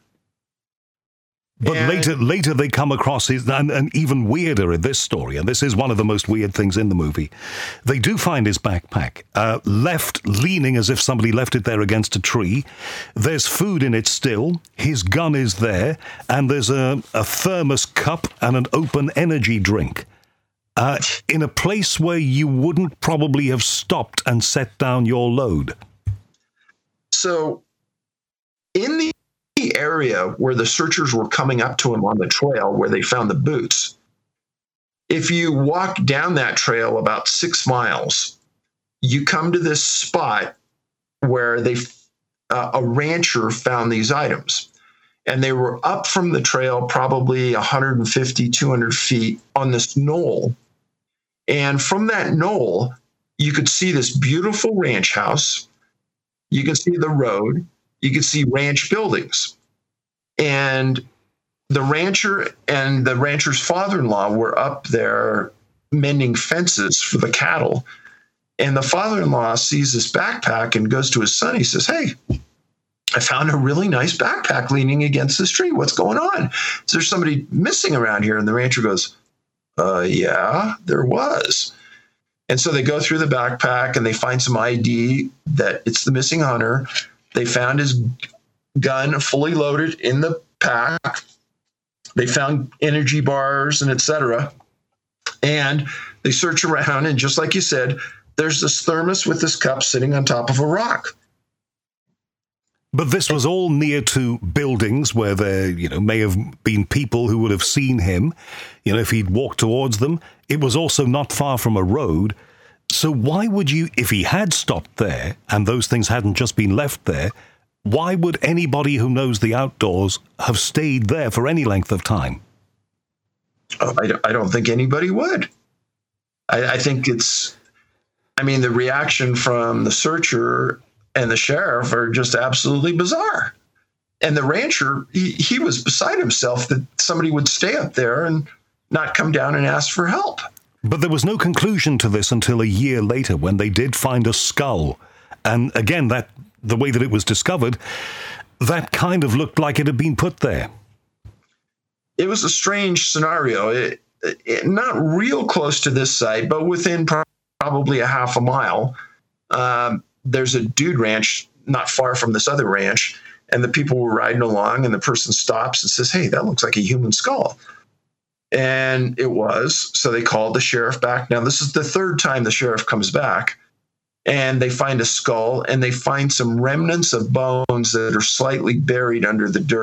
But later they come across and even weirder in this story, and this is one of the most weird things in the movie. They do find his backpack, left leaning as if somebody left it there against a tree. There's food in it still. His gun is there, and there's a thermos cup and an open energy drink. In a place where you wouldn't probably have stopped and set down your load. So, in the area where the searchers were coming up to him on the trail where they found the boots, if you walk down that trail about 6 miles, you come to this spot where a rancher found these items. And they were up from the trail probably 150, 200 feet on this knoll. And from that knoll, you could see this beautiful ranch house. You could see the road. You could see ranch buildings. And the rancher and the rancher's father-in-law were up there mending fences for the cattle. And the father-in-law sees this backpack and goes to his son. He says, hey, I found a really nice backpack leaning against this tree. What's going on? Is there somebody missing around here? And the rancher goes, yeah, there was. And so they go through the backpack and they find some ID that it's the missing hunter. They found his gun fully loaded in the pack. They found energy bars and etc. And they search around, and just like you said, there's this thermos with this cup sitting on top of a rock. But this was all near to buildings where there, may have been people who would have seen him, if he'd walked towards them. It was also not far from a road. So why would you, if he had stopped there and those things hadn't just been left there, why would anybody who knows the outdoors have stayed there for any length of time? I don't think anybody would. I think the reaction from the searcher and the sheriff are just absolutely bizarre. And the rancher, he was beside himself that somebody would stay up there and not come down and ask for help. But there was no conclusion to this until a year later when they did find a skull. And again, the way that it was discovered, that kind of looked like it had been put there. It was a strange scenario. Not real close to this site, but within probably a half a mile. There's a dude ranch not far from this other ranch, and the people were riding along, and the person stops and says, hey, that looks like a human skull. And it was. So they called the sheriff back. Now, this is the third time the sheriff comes back, and they find a skull, and they find some remnants of bones that are slightly buried under the dirt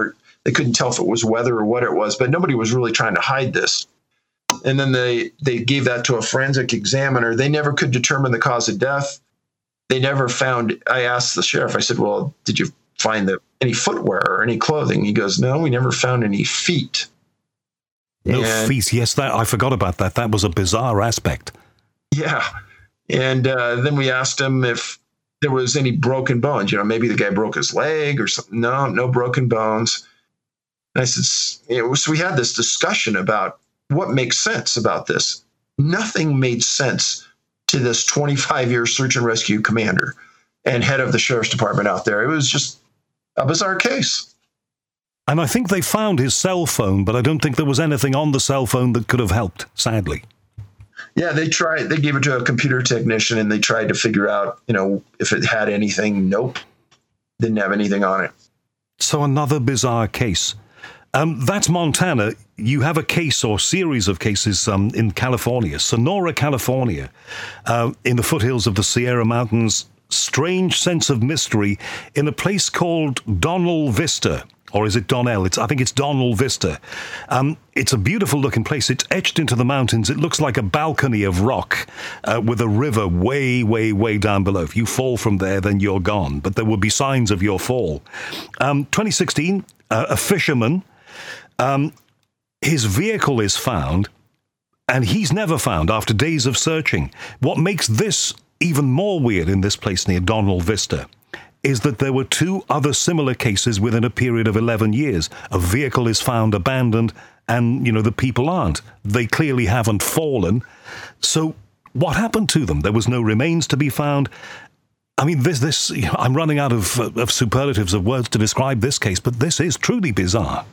They couldn't tell if it was weather or what it was, but nobody was really trying to hide this. And then they gave that to a forensic examiner. They never could determine the cause of death. They never found, I asked the sheriff, I said, well, did you find any footwear or any clothing? He goes, no, we never found any feet. No feet. Yes, I forgot about that. That was a bizarre aspect. Yeah. And then we asked him if there was any broken bones. Maybe the guy broke his leg or something. No broken bones. And I said, so we had this discussion about what makes sense about this. Nothing made sense to this 25-year search and rescue commander and head of the sheriff's department out there. It was just a bizarre case. And I think they found his cell phone, but I don't think there was anything on the cell phone that could have helped, sadly. Yeah, they gave it to a computer technician and they tried to figure out, if it had anything. Nope. Didn't have anything on it. So another bizarre case. That's Montana. You have a case or series of cases in California, Sonora, California, in the foothills of the Sierra Mountains. Strange sense of mystery in a place called Donnell Vista. Or is it Donnell? I think it's Donnell Vista. It's a beautiful looking place. It's etched into the mountains. It looks like a balcony of rock with a river way, way, way down below. If you fall from there, then you're gone. But there will be signs of your fall. 2016, a fisherman, his vehicle is found, and he's never found after days of searching. What makes this even more weird in this place near Donnell Vista is that there were two other similar cases within a period of 11 years. A vehicle is found abandoned and, the people aren't. They clearly haven't fallen. So what happened to them? There was no remains to be found. I mean, this I'm running out of superlatives of words to describe this case, but this is truly bizarre.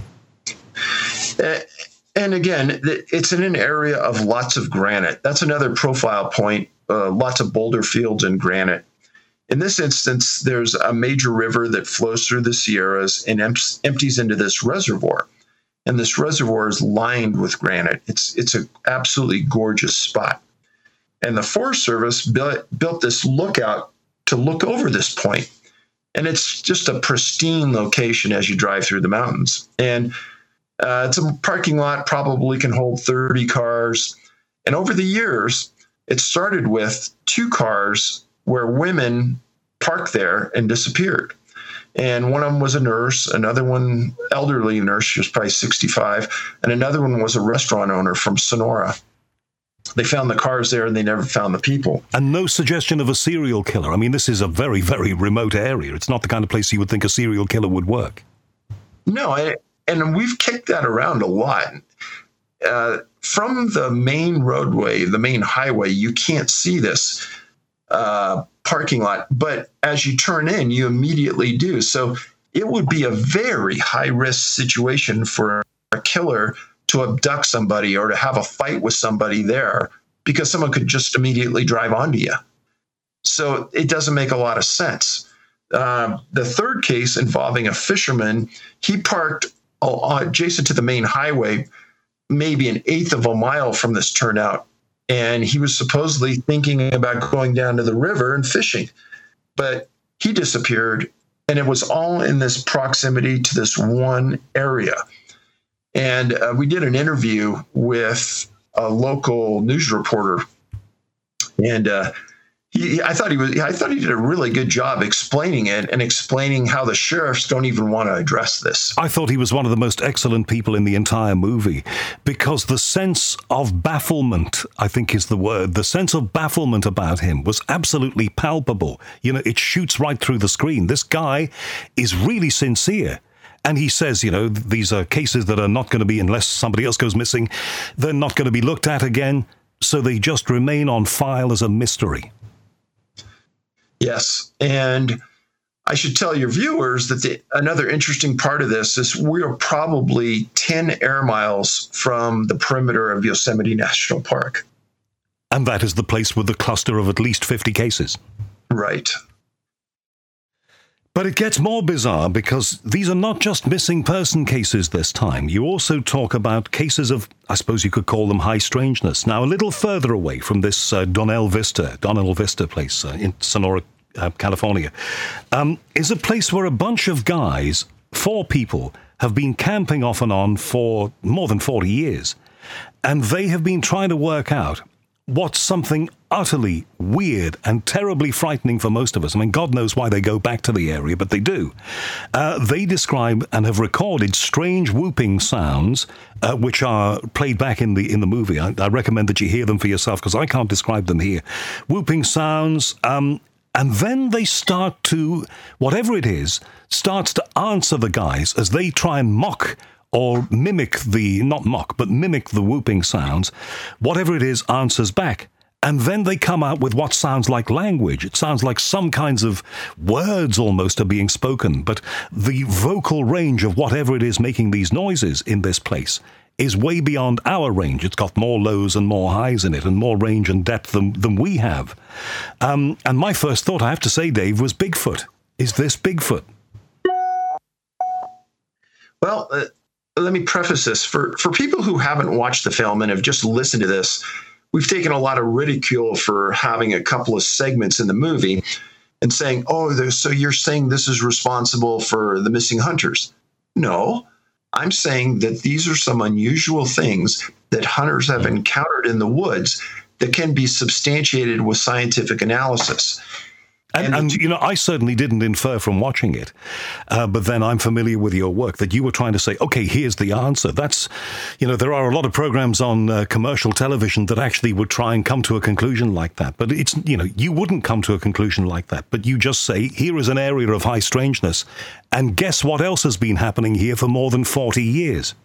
And again, it's in an area of lots of granite. That's another profile point, lots of boulder fields and granite. In this instance, there's a major river that flows through the Sierras and empties into this reservoir. And this reservoir is lined with granite. It's an absolutely gorgeous spot. And the Forest Service built this lookout to look over this point. And it's just a pristine location as you drive through the mountains. And it's a parking lot, probably can hold 30 cars. And over the years, it started with 2 cars where women parked there and disappeared. And one of them was a nurse, another one, elderly nurse, she was probably 65, and another one was a restaurant owner from Sonora. They found the cars there and they never found the people. And no suggestion of a serial killer. I mean, this is a very, very remote area. It's not the kind of place you would think a serial killer would work. No, and we've kicked that around a lot. From the main roadway, the main highway, you can't see this parking lot, but as you turn in, you immediately do. So it would be a very high-risk situation for a killer to abduct somebody or to have a fight with somebody there because someone could just immediately drive onto you. So it doesn't make a lot of sense. The third case involving a fisherman, he parked adjacent to the main highway, maybe an eighth of a mile from this turnout. And he was supposedly thinking about going down to the river and fishing. But he disappeared, and it was all in this proximity to this one area. And we did an interview with a local news reporter, and I thought he did a really good job explaining it and explaining how the sheriffs don't even want to address this. I thought he was one of the most excellent people in the entire movie because the sense of bafflement, I think is the word, the sense of bafflement about him was absolutely palpable. It shoots right through the screen. This guy is really sincere. And he says, these are cases that are not going to be, unless somebody else goes missing, they're not going to be looked at again. So they just remain on file as a mystery. Yes, and I should tell your viewers that another interesting part of this is we are probably 10 air miles from the perimeter of Yosemite National Park. And that is the place with the cluster of at least 50 cases. Right. But it gets more bizarre because these are not just missing person cases this time. You also talk about cases of, I suppose you could call them high strangeness. Now, a little further away from this Donnell Vista place in Sonora, California, is a place where a bunch of guys, 4 people, have been camping off and on for more than 40 years. And they have been trying to work out what's something utterly weird and terribly frightening for most of us. I mean, God knows why they go back to the area, but they do. They describe and have recorded strange whooping sounds, which are played back in the movie. I recommend that you hear them for yourself, because I can't describe them here. Whooping sounds, and then they start to, whatever it is, starts to answer the guys as they try and mock or mimic mimic the whooping sounds. Whatever it is answers back. And then they come out with what sounds like language. It sounds like some kinds of words almost are being spoken, but the vocal range of whatever it is making these noises in this place is way beyond our range. It's got more lows and more highs in it, and more range and depth than we have. And my first thought, I have to say, Dave, was Bigfoot. Is this Bigfoot? Well, let me preface this. For people who haven't watched the film and have just listened to this, we've taken a lot of ridicule for having a couple of segments in the movie and saying, so you're saying this is responsible for the missing hunters. No, I'm saying that these are some unusual things that hunters have encountered in the woods that can be substantiated with scientific analysis. And you know, I certainly didn't infer from watching it, but then I'm familiar with your work that you were trying to say, okay, here's the answer. That's, you know, there are a lot of programs on commercial television that actually would try and come to a conclusion like that. But it's, you know, you wouldn't come to a conclusion like that. But you just say, here is an area of high strangeness. And guess what else has been happening here for more than 40 years?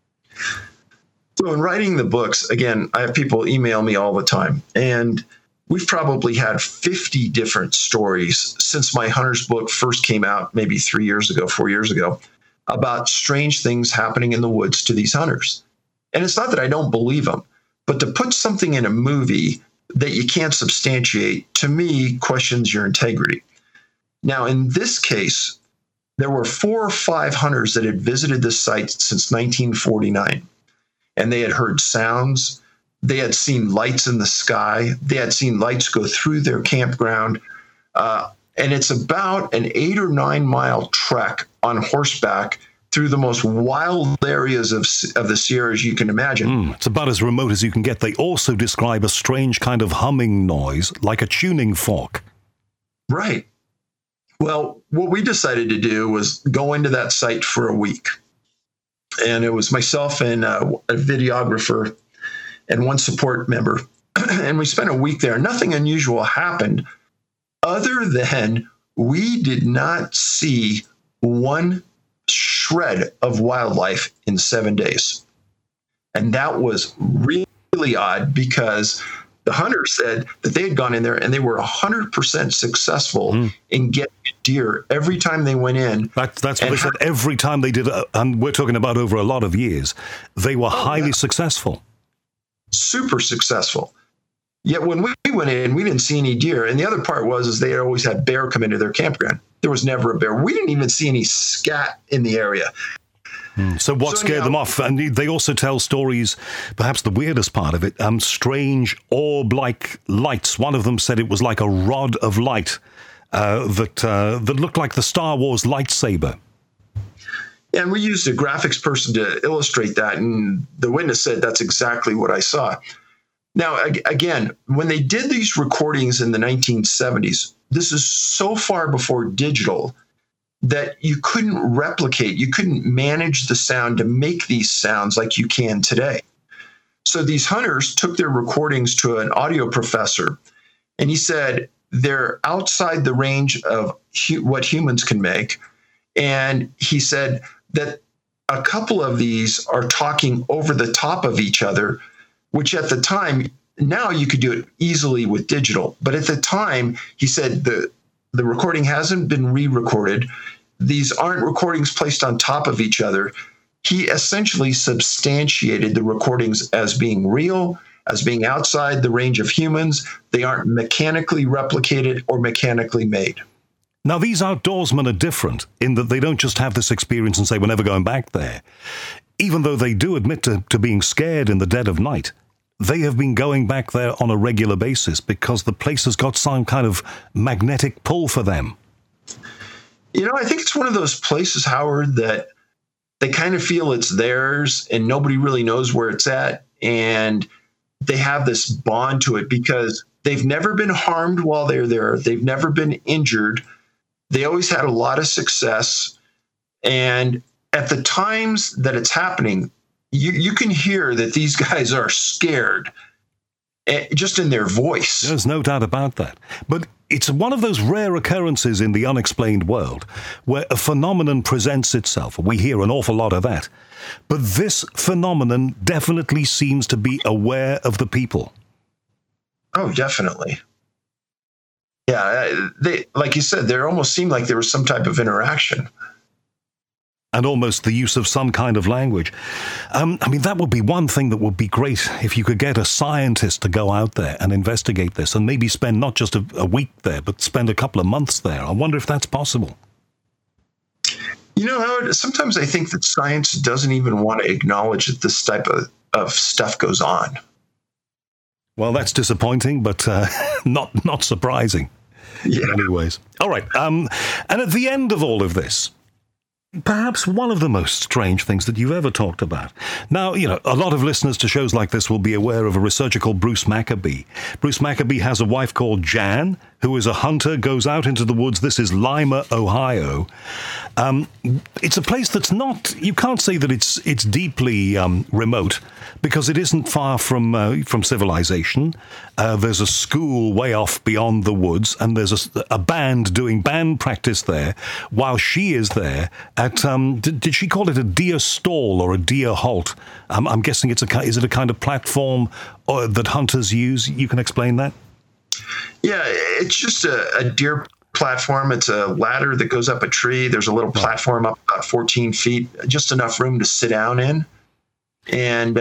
So in writing the books, again, I have people email me all the time, and we've probably had 50 different stories since my Hunters book first came out, maybe 4 years ago, about strange things happening in the woods to these hunters. And it's not that I don't believe them, but to put something in a movie that you can't substantiate, to me, questions your integrity. Now, in this case, there were 4 or 5 hunters that had visited this site since 1949, and they had heard sounds. They had seen lights in the sky. They had seen lights go through their campground. And it's about an 8 or 9 mile trek on horseback through the most wild areas of the Sierras you can imagine. It's about as remote as you can get. They also describe a strange kind of humming noise, like a tuning fork. Right. Well, what we decided to do was go into that site for a week. And it was myself and a videographer and one support member. And we spent a week there. Nothing unusual happened other than we did not see one shred of wildlife in 7 days. And that was really odd, because the hunters said that they had gone in there and they were 100% successful in getting a deer every time they went in. That's what they said. Every time they did, and we're talking about over a lot of years, they were highly successful. Super successful. Yet when we went in, we didn't see any deer. And the other part was they always had bear come into their campground. There was never a bear. We didn't even see any scat in the area. So what scared them off? And they also tell stories, perhaps the weirdest part of it, strange orb-like lights. One of them said it was like a rod of light that looked like the Star Wars lightsaber. And we used a graphics person to illustrate that, and the witness said that's exactly what I saw. Now, again, when they did these recordings in the 1970s, this is so far before digital that you couldn't replicate, you couldn't manage the sound to make these sounds like you can today. So these hunters took their recordings to an audio professor, and he said they're outside the range of what humans can make. And he said that a couple of these are talking over the top of each other, which at the time, now you could do it easily with digital. But at the time, he said the recording hasn't been re-recorded. These aren't recordings placed on top of each other. He essentially substantiated the recordings as being real, as being outside the range of humans. They aren't mechanically replicated or mechanically made. Now, these outdoorsmen are different in that they don't just have this experience and say, we're never going back there. Even though they do admit to being scared in the dead of night, they have been going back there on a regular basis because the place has got some kind of magnetic pull for them. You know, I think it's one of those places, Howard, that they kind of feel it's theirs and nobody really knows where it's at. And they have this bond to it because they've never been harmed while they're there. They've never been injured. They always had a lot of success. And at the times that it's happening, you can hear that these guys are scared just in their voice. There's no doubt about that. But it's one of those rare occurrences in the unexplained world where a phenomenon presents itself. We hear an awful lot of that. But this phenomenon definitely seems to be aware of the people. Oh, definitely. Yeah, they, like you said, there almost seemed like there was some type of interaction. And almost the use of some kind of language. I mean, that would be one thing that would be great if you could get a scientist to go out there and investigate this and maybe spend not just a week there, but spend a couple of months there. I wonder if that's possible. You know, Howard, sometimes I think that science doesn't even want to acknowledge that this type of stuff goes on. Well, that's disappointing, but not surprising. Yeah. Anyways. All right. And at the end of all of this, perhaps one of the most strange things that you've ever talked about. Now, you know, a lot of listeners to shows like this will be aware of a researcher called Bruce Maccabee. Bruce Maccabee has a wife called Jan, who is a hunter, goes out into the woods. This is Lima, Ohio. It's a place that's not, you can't say that it's deeply remote, because it isn't far from civilization. There's a school way off beyond the woods, and there's a band doing band practice there while she is there at, did she call it a deer stall or a deer halt? I'm guessing is it a kind of platform that hunters use? You can explain that? Yeah, it's just a deer platform. It's a ladder that goes up a tree. There's a little platform up about 14 feet, just enough room to sit down in. And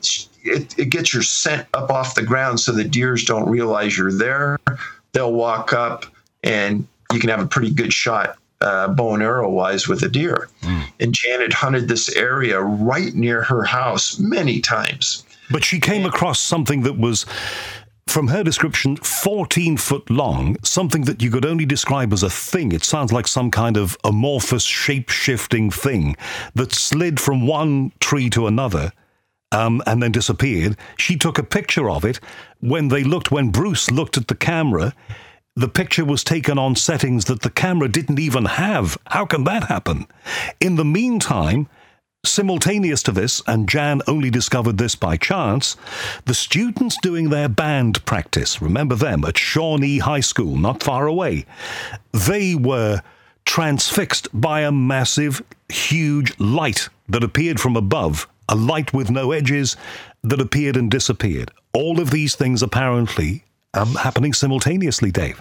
it gets your scent up off the ground so the deers don't realize you're there. They'll walk up and you can have a pretty good shot bow and arrow wise with a deer. And Janet hunted this area right near her house many times. But she came across something that was, from her description, 14 foot long, something that you could only describe as a thing. It sounds like some kind of amorphous, shape-shifting thing that slid from one tree to another and then disappeared. She took a picture of it. When Bruce looked at the camera, the picture was taken on settings that the camera didn't even have. How can that happen? In the meantime, simultaneous to this, and Jan only discovered this by chance, the students doing their band practice, remember them, at Shawnee High School, not far away, they were transfixed by a massive, huge light that appeared from above, a light with no edges that appeared and disappeared. All of these things apparently happening simultaneously, Dave.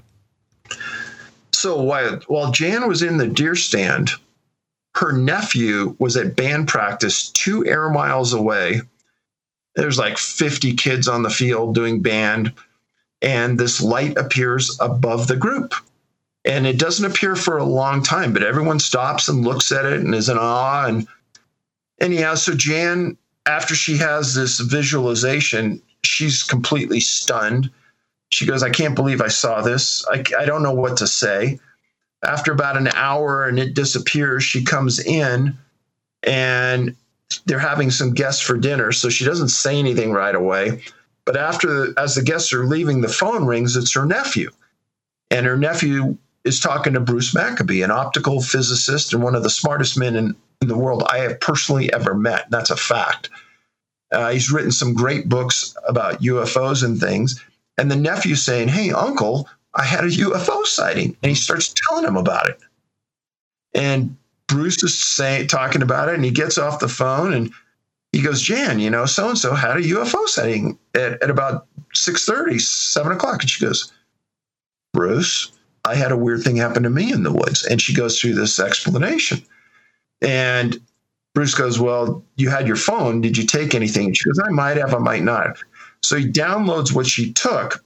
So while Jan was in the deer stand, her nephew was at band practice 2 air miles away. There's like 50 kids on the field doing band, and this light appears above the group. And it doesn't appear for a long time, but everyone stops and looks at it and is in awe. And anyhow, so Jan, after she has this visualization, she's completely stunned. She goes, I can't believe I saw this. I don't know what to say. After about an hour and it disappears, she comes in and they're having some guests for dinner. So she doesn't say anything right away. But as the guests are leaving, the phone rings. It's her nephew. And her nephew is talking to Bruce Maccabee, an optical physicist and one of the smartest men in the world I have personally ever met. That's a fact. He's written some great books about UFOs and things. And the nephew's saying, hey, uncle, I had a UFO sighting. And he starts telling him about it. And Bruce is talking about it, and he gets off the phone and he goes, Jan, so-and-so had a UFO sighting at about 6:30, 7 o'clock. And she goes, Bruce, I had a weird thing happen to me in the woods. And she goes through this explanation. And Bruce goes, well, you had your phone. Did you take anything? And she goes, I might have, I might not. So he downloads what she took.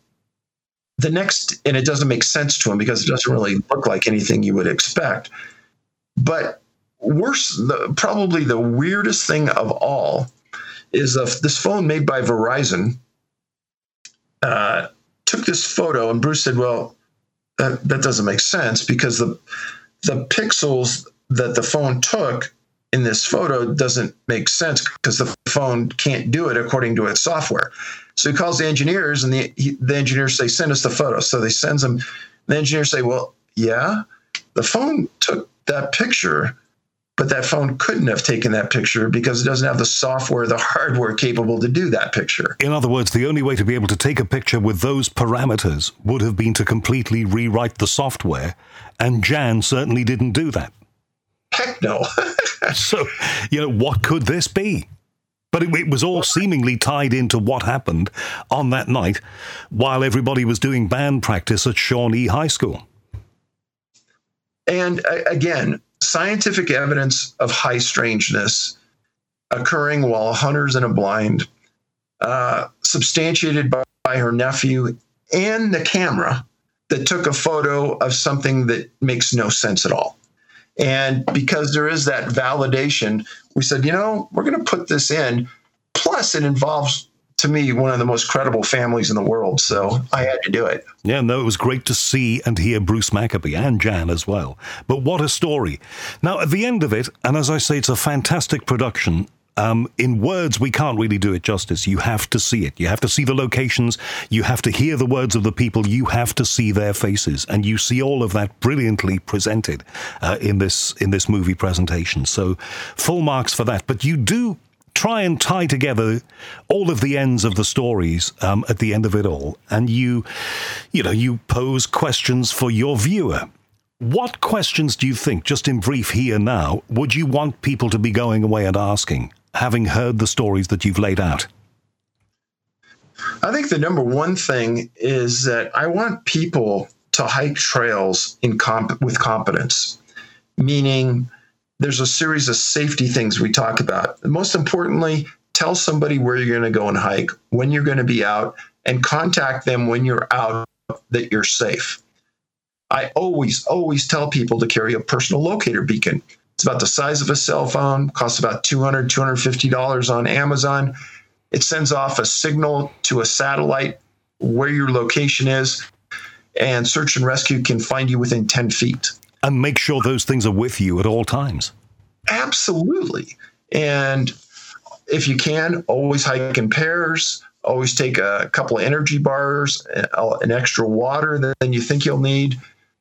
And it doesn't make sense to him because it doesn't really look like anything you would expect. But worse, probably the weirdest thing of all is this phone made by Verizon took this photo, and Bruce said, well, that doesn't make sense because the pixels that the phone took in this photo doesn't make sense because the phone can't do it according to its software. So he calls the engineers, and the engineers say, send us the photo. So they sends them. The engineers say, well, yeah, the phone took that picture, but that phone couldn't have taken that picture because it doesn't have the software, the hardware capable to do that picture. In other words, the only way to be able to take a picture with those parameters would have been to completely rewrite the software, and Jan certainly didn't do that. Heck no. So, what could this be? But it was all seemingly tied into what happened on that night while everybody was doing band practice at Shawnee High School. And again, scientific evidence of high strangeness occurring while hunters in a blind, substantiated by her nephew and the camera that took a photo of something that makes no sense at all. And because there is that validation, we said, we're going to put this in. Plus, it involves, to me, one of the most credible families in the world. So I had to do it. Yeah, no, it was great to see and hear Bruce Maccabee and Jan as well. But what a story. Now, at the end of it, and as I say, it's a fantastic production. In words, we can't really do it justice. You have to see it. You have to see the locations. You have to hear the words of the people. You have to see their faces. And you see all of that brilliantly presented in this movie presentation. So full marks for that. But you do try and tie together all of the ends of the stories at the end of it all. And you pose questions for your viewer. What questions do you think, just in brief here now, would you want people to be going away and asking, having heard the stories that you've laid out? I think the number one thing is that I want people to hike trails with competence, meaning there's a series of safety things we talk about. And most importantly, tell somebody where you're going to go and hike, when you're going to be out, and contact them when you're out that you're safe. I always tell people to carry a personal locator beacon. It's about the size of a cell phone, costs about $200, $250 on Amazon. It sends off a signal to a satellite where your location is, and search and rescue can find you within 10 feet. And make sure those things are with you at all times. Absolutely. And if you can, always hike in pairs. Always take a couple of energy bars, an extra water than you think you'll need.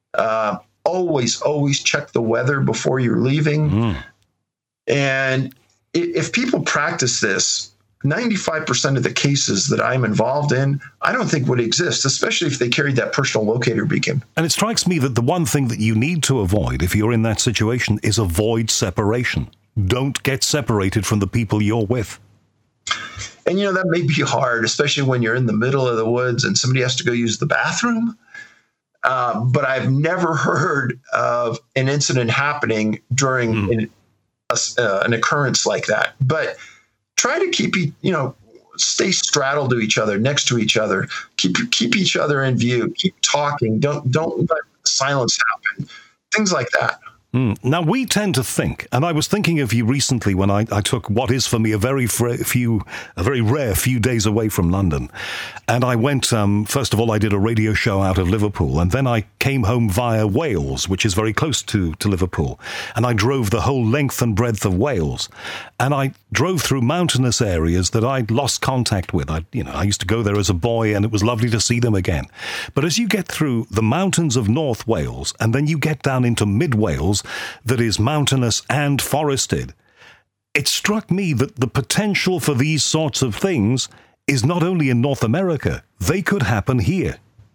Always check the weather before you're leaving. And if people practice this, 95% of the cases that I'm involved in, I don't think would exist, especially if they carried that personal locator beacon. And it strikes me that the one thing that you need to avoid if you're in that situation is avoid separation. Don't get separated from the people you're with. And, that may be hard, especially when you're in the middle of the woods and somebody has to go use the bathroom. But I've never heard of an incident happening during an occurrence like that. But try to keep, stay straddled to each other, next to each other, keep each other in view, keep talking. Don't let silence happen. Things like that. Now, we tend to think, and I was thinking of you recently when I took what is for me a very rare few days away from London. And I went, first of all, I did a radio show out of Liverpool, and then I came home via Wales, which is very close to Liverpool. And I drove the whole length and breadth of Wales. And I drove through mountainous areas that I'd lost contact with. I used to go there as a boy, and it was lovely to see them again. But as you get through the mountains of North Wales, and then you get down into mid Wales, that is mountainous and forested, it struck me that the potential for these sorts of things is not only in North America, they could happen here.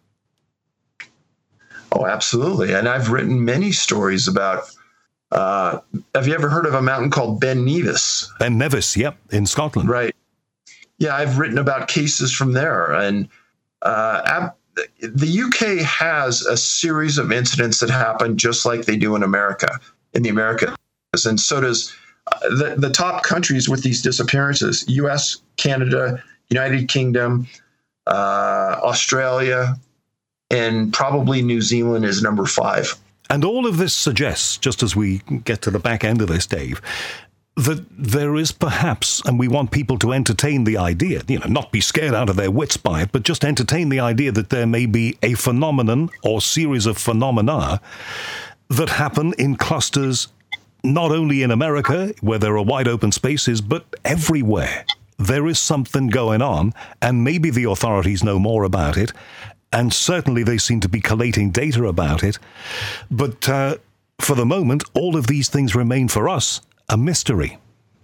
Oh, absolutely. And I've written many stories about, have you ever heard of a mountain called Ben Nevis? Ben Nevis, yep, in Scotland. Right. Yeah, I've written about cases from there. And the UK has a series of incidents that happen just like they do in the Americas. And so does the top countries with these disappearances: US, Canada, United Kingdom, Australia, and probably New Zealand is number 5. And all of this suggests, just as we get to the back end of this, Dave, that there is perhaps, and we want people to entertain the idea, not be scared out of their wits by it, but just entertain the idea that there may be a phenomenon or series of phenomena that happen in clusters not only in America, where there are wide open spaces, but everywhere. There is something going on, and maybe the authorities know more about it, and certainly they seem to be collating data about it. But for the moment, all of these things remain for us a mystery.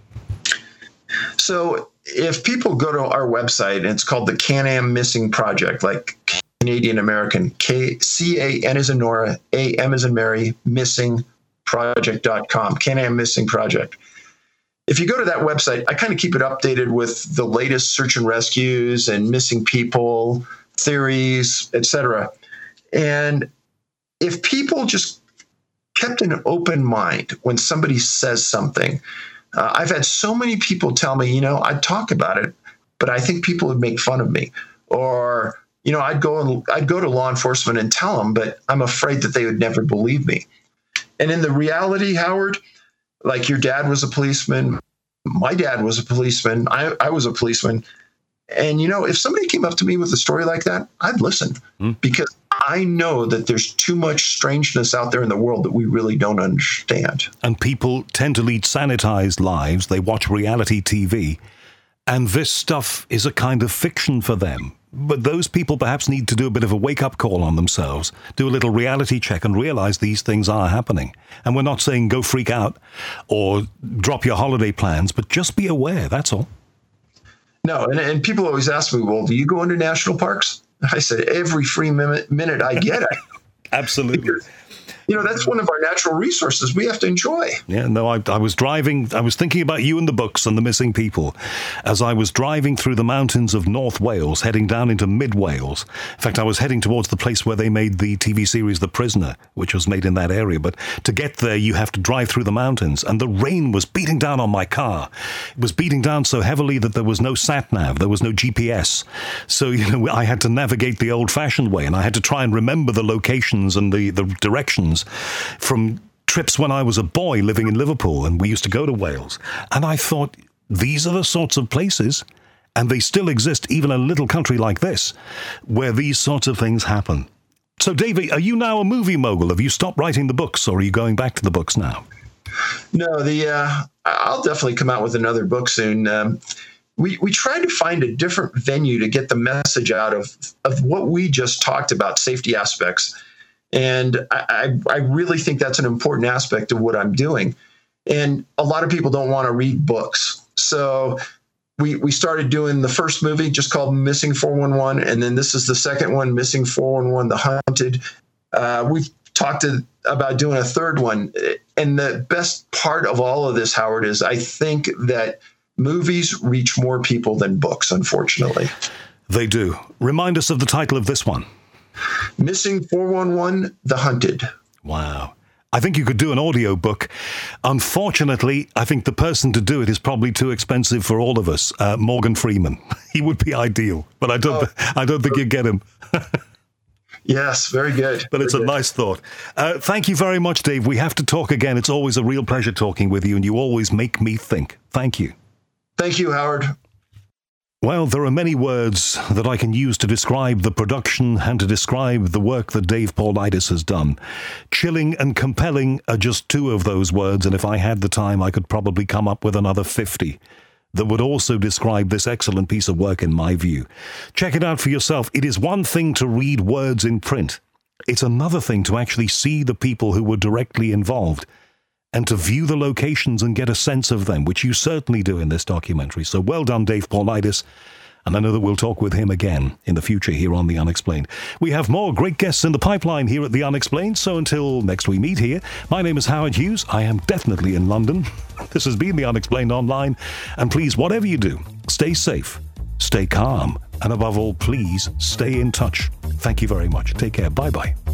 So if people go to our website, and it's called the Can-Am Missing Project, like Canadian American, CAN as in Nora, AM as in Mary, missing project.com, Can-Am Missing Project. If you go to that website, I kind of keep it updated with the latest search and rescues and missing people, theories, etc. And if people just kept an open mind when somebody says something, I've had so many people tell me, I'd talk about it, but I think people would make fun of me. Or, I'd go to law enforcement and tell them, but I'm afraid that they would never believe me. And in the reality, Howard, like your dad was a policeman, my dad was a policeman, I was a policeman. And, if somebody came up to me with a story like that, I'd listen because I know that there's too much strangeness out there in the world that we really don't understand. And people tend to lead sanitized lives. They watch reality TV, and this stuff is a kind of fiction for them. But those people perhaps need to do a bit of a wake-up call on themselves, do a little reality check and realize these things are happening. And we're not saying go freak out or drop your holiday plans, but just be aware, that's all. No, and people always ask me, well, do you go into national parks? I said, every free minute I get. Absolutely. That's one of our natural resources we have to enjoy. Yeah, no, I was driving, I was thinking about you and the books and the missing people as I was driving through the mountains of North Wales, heading down into mid-Wales. In fact, I was heading towards the place where they made the TV series The Prisoner, which was made in that area. But to get there, you have to drive through the mountains, and the rain was beating down on my car. It was beating down so heavily that there was no sat-nav, there was no GPS. So, I had to navigate the old-fashioned way, and I had to try and remember the locations and the directions from trips when I was a boy living in Liverpool, and we used to go to Wales. And I thought, these are the sorts of places, and they still exist even in a little country like this, where these sorts of things happen. So, David, are you now a movie mogul? Have you stopped writing the books, or are you going back to the books now? No, I'll definitely come out with another book soon. We tried to find a different venue to get the message out of what we just talked about, safety aspects. And I really think that's an important aspect of what I'm doing. And a lot of people don't want to read books. So we started doing the first movie just called Missing 411. And then this is the second one, Missing 411, The Hunted. We've talked about doing a third one. And the best part of all of this, Howard, is I think that movies reach more people than books, unfortunately. They do. Remind us of the title of this one. Missing 411, The Hunted. Wow. I think you could do an audio book. Unfortunately, I think the person to do it is probably too expensive for all of us. Morgan Freeman. He would be ideal, but I don't think you'd get him. Yes, very good. But it's a nice thought. Thank you very much, Dave. We have to talk again. It's always a real pleasure talking with you, and you always make me think. Thank you. Thank you, Howard. Well, there are many words that I can use to describe the production and to describe the work that Dave Paulides has done. Chilling and compelling are just two of those words, and if I had the time, I could probably come up with another 50 that would also describe this excellent piece of work in my view. Check it out for yourself. It is one thing to read words in print. It's another thing to actually see the people who were directly involved and to view the locations and get a sense of them, which you certainly do in this documentary. So well done, Dave Paulides. And I know that we'll talk with him again in the future here on The Unexplained. We have more great guests in the pipeline here at The Unexplained, so until next we meet here, my name is Howard Hughes. I am definitely in London. This has been The Unexplained Online. And please, whatever you do, stay safe, stay calm, and above all, please stay in touch. Thank you very much. Take care. Bye-bye.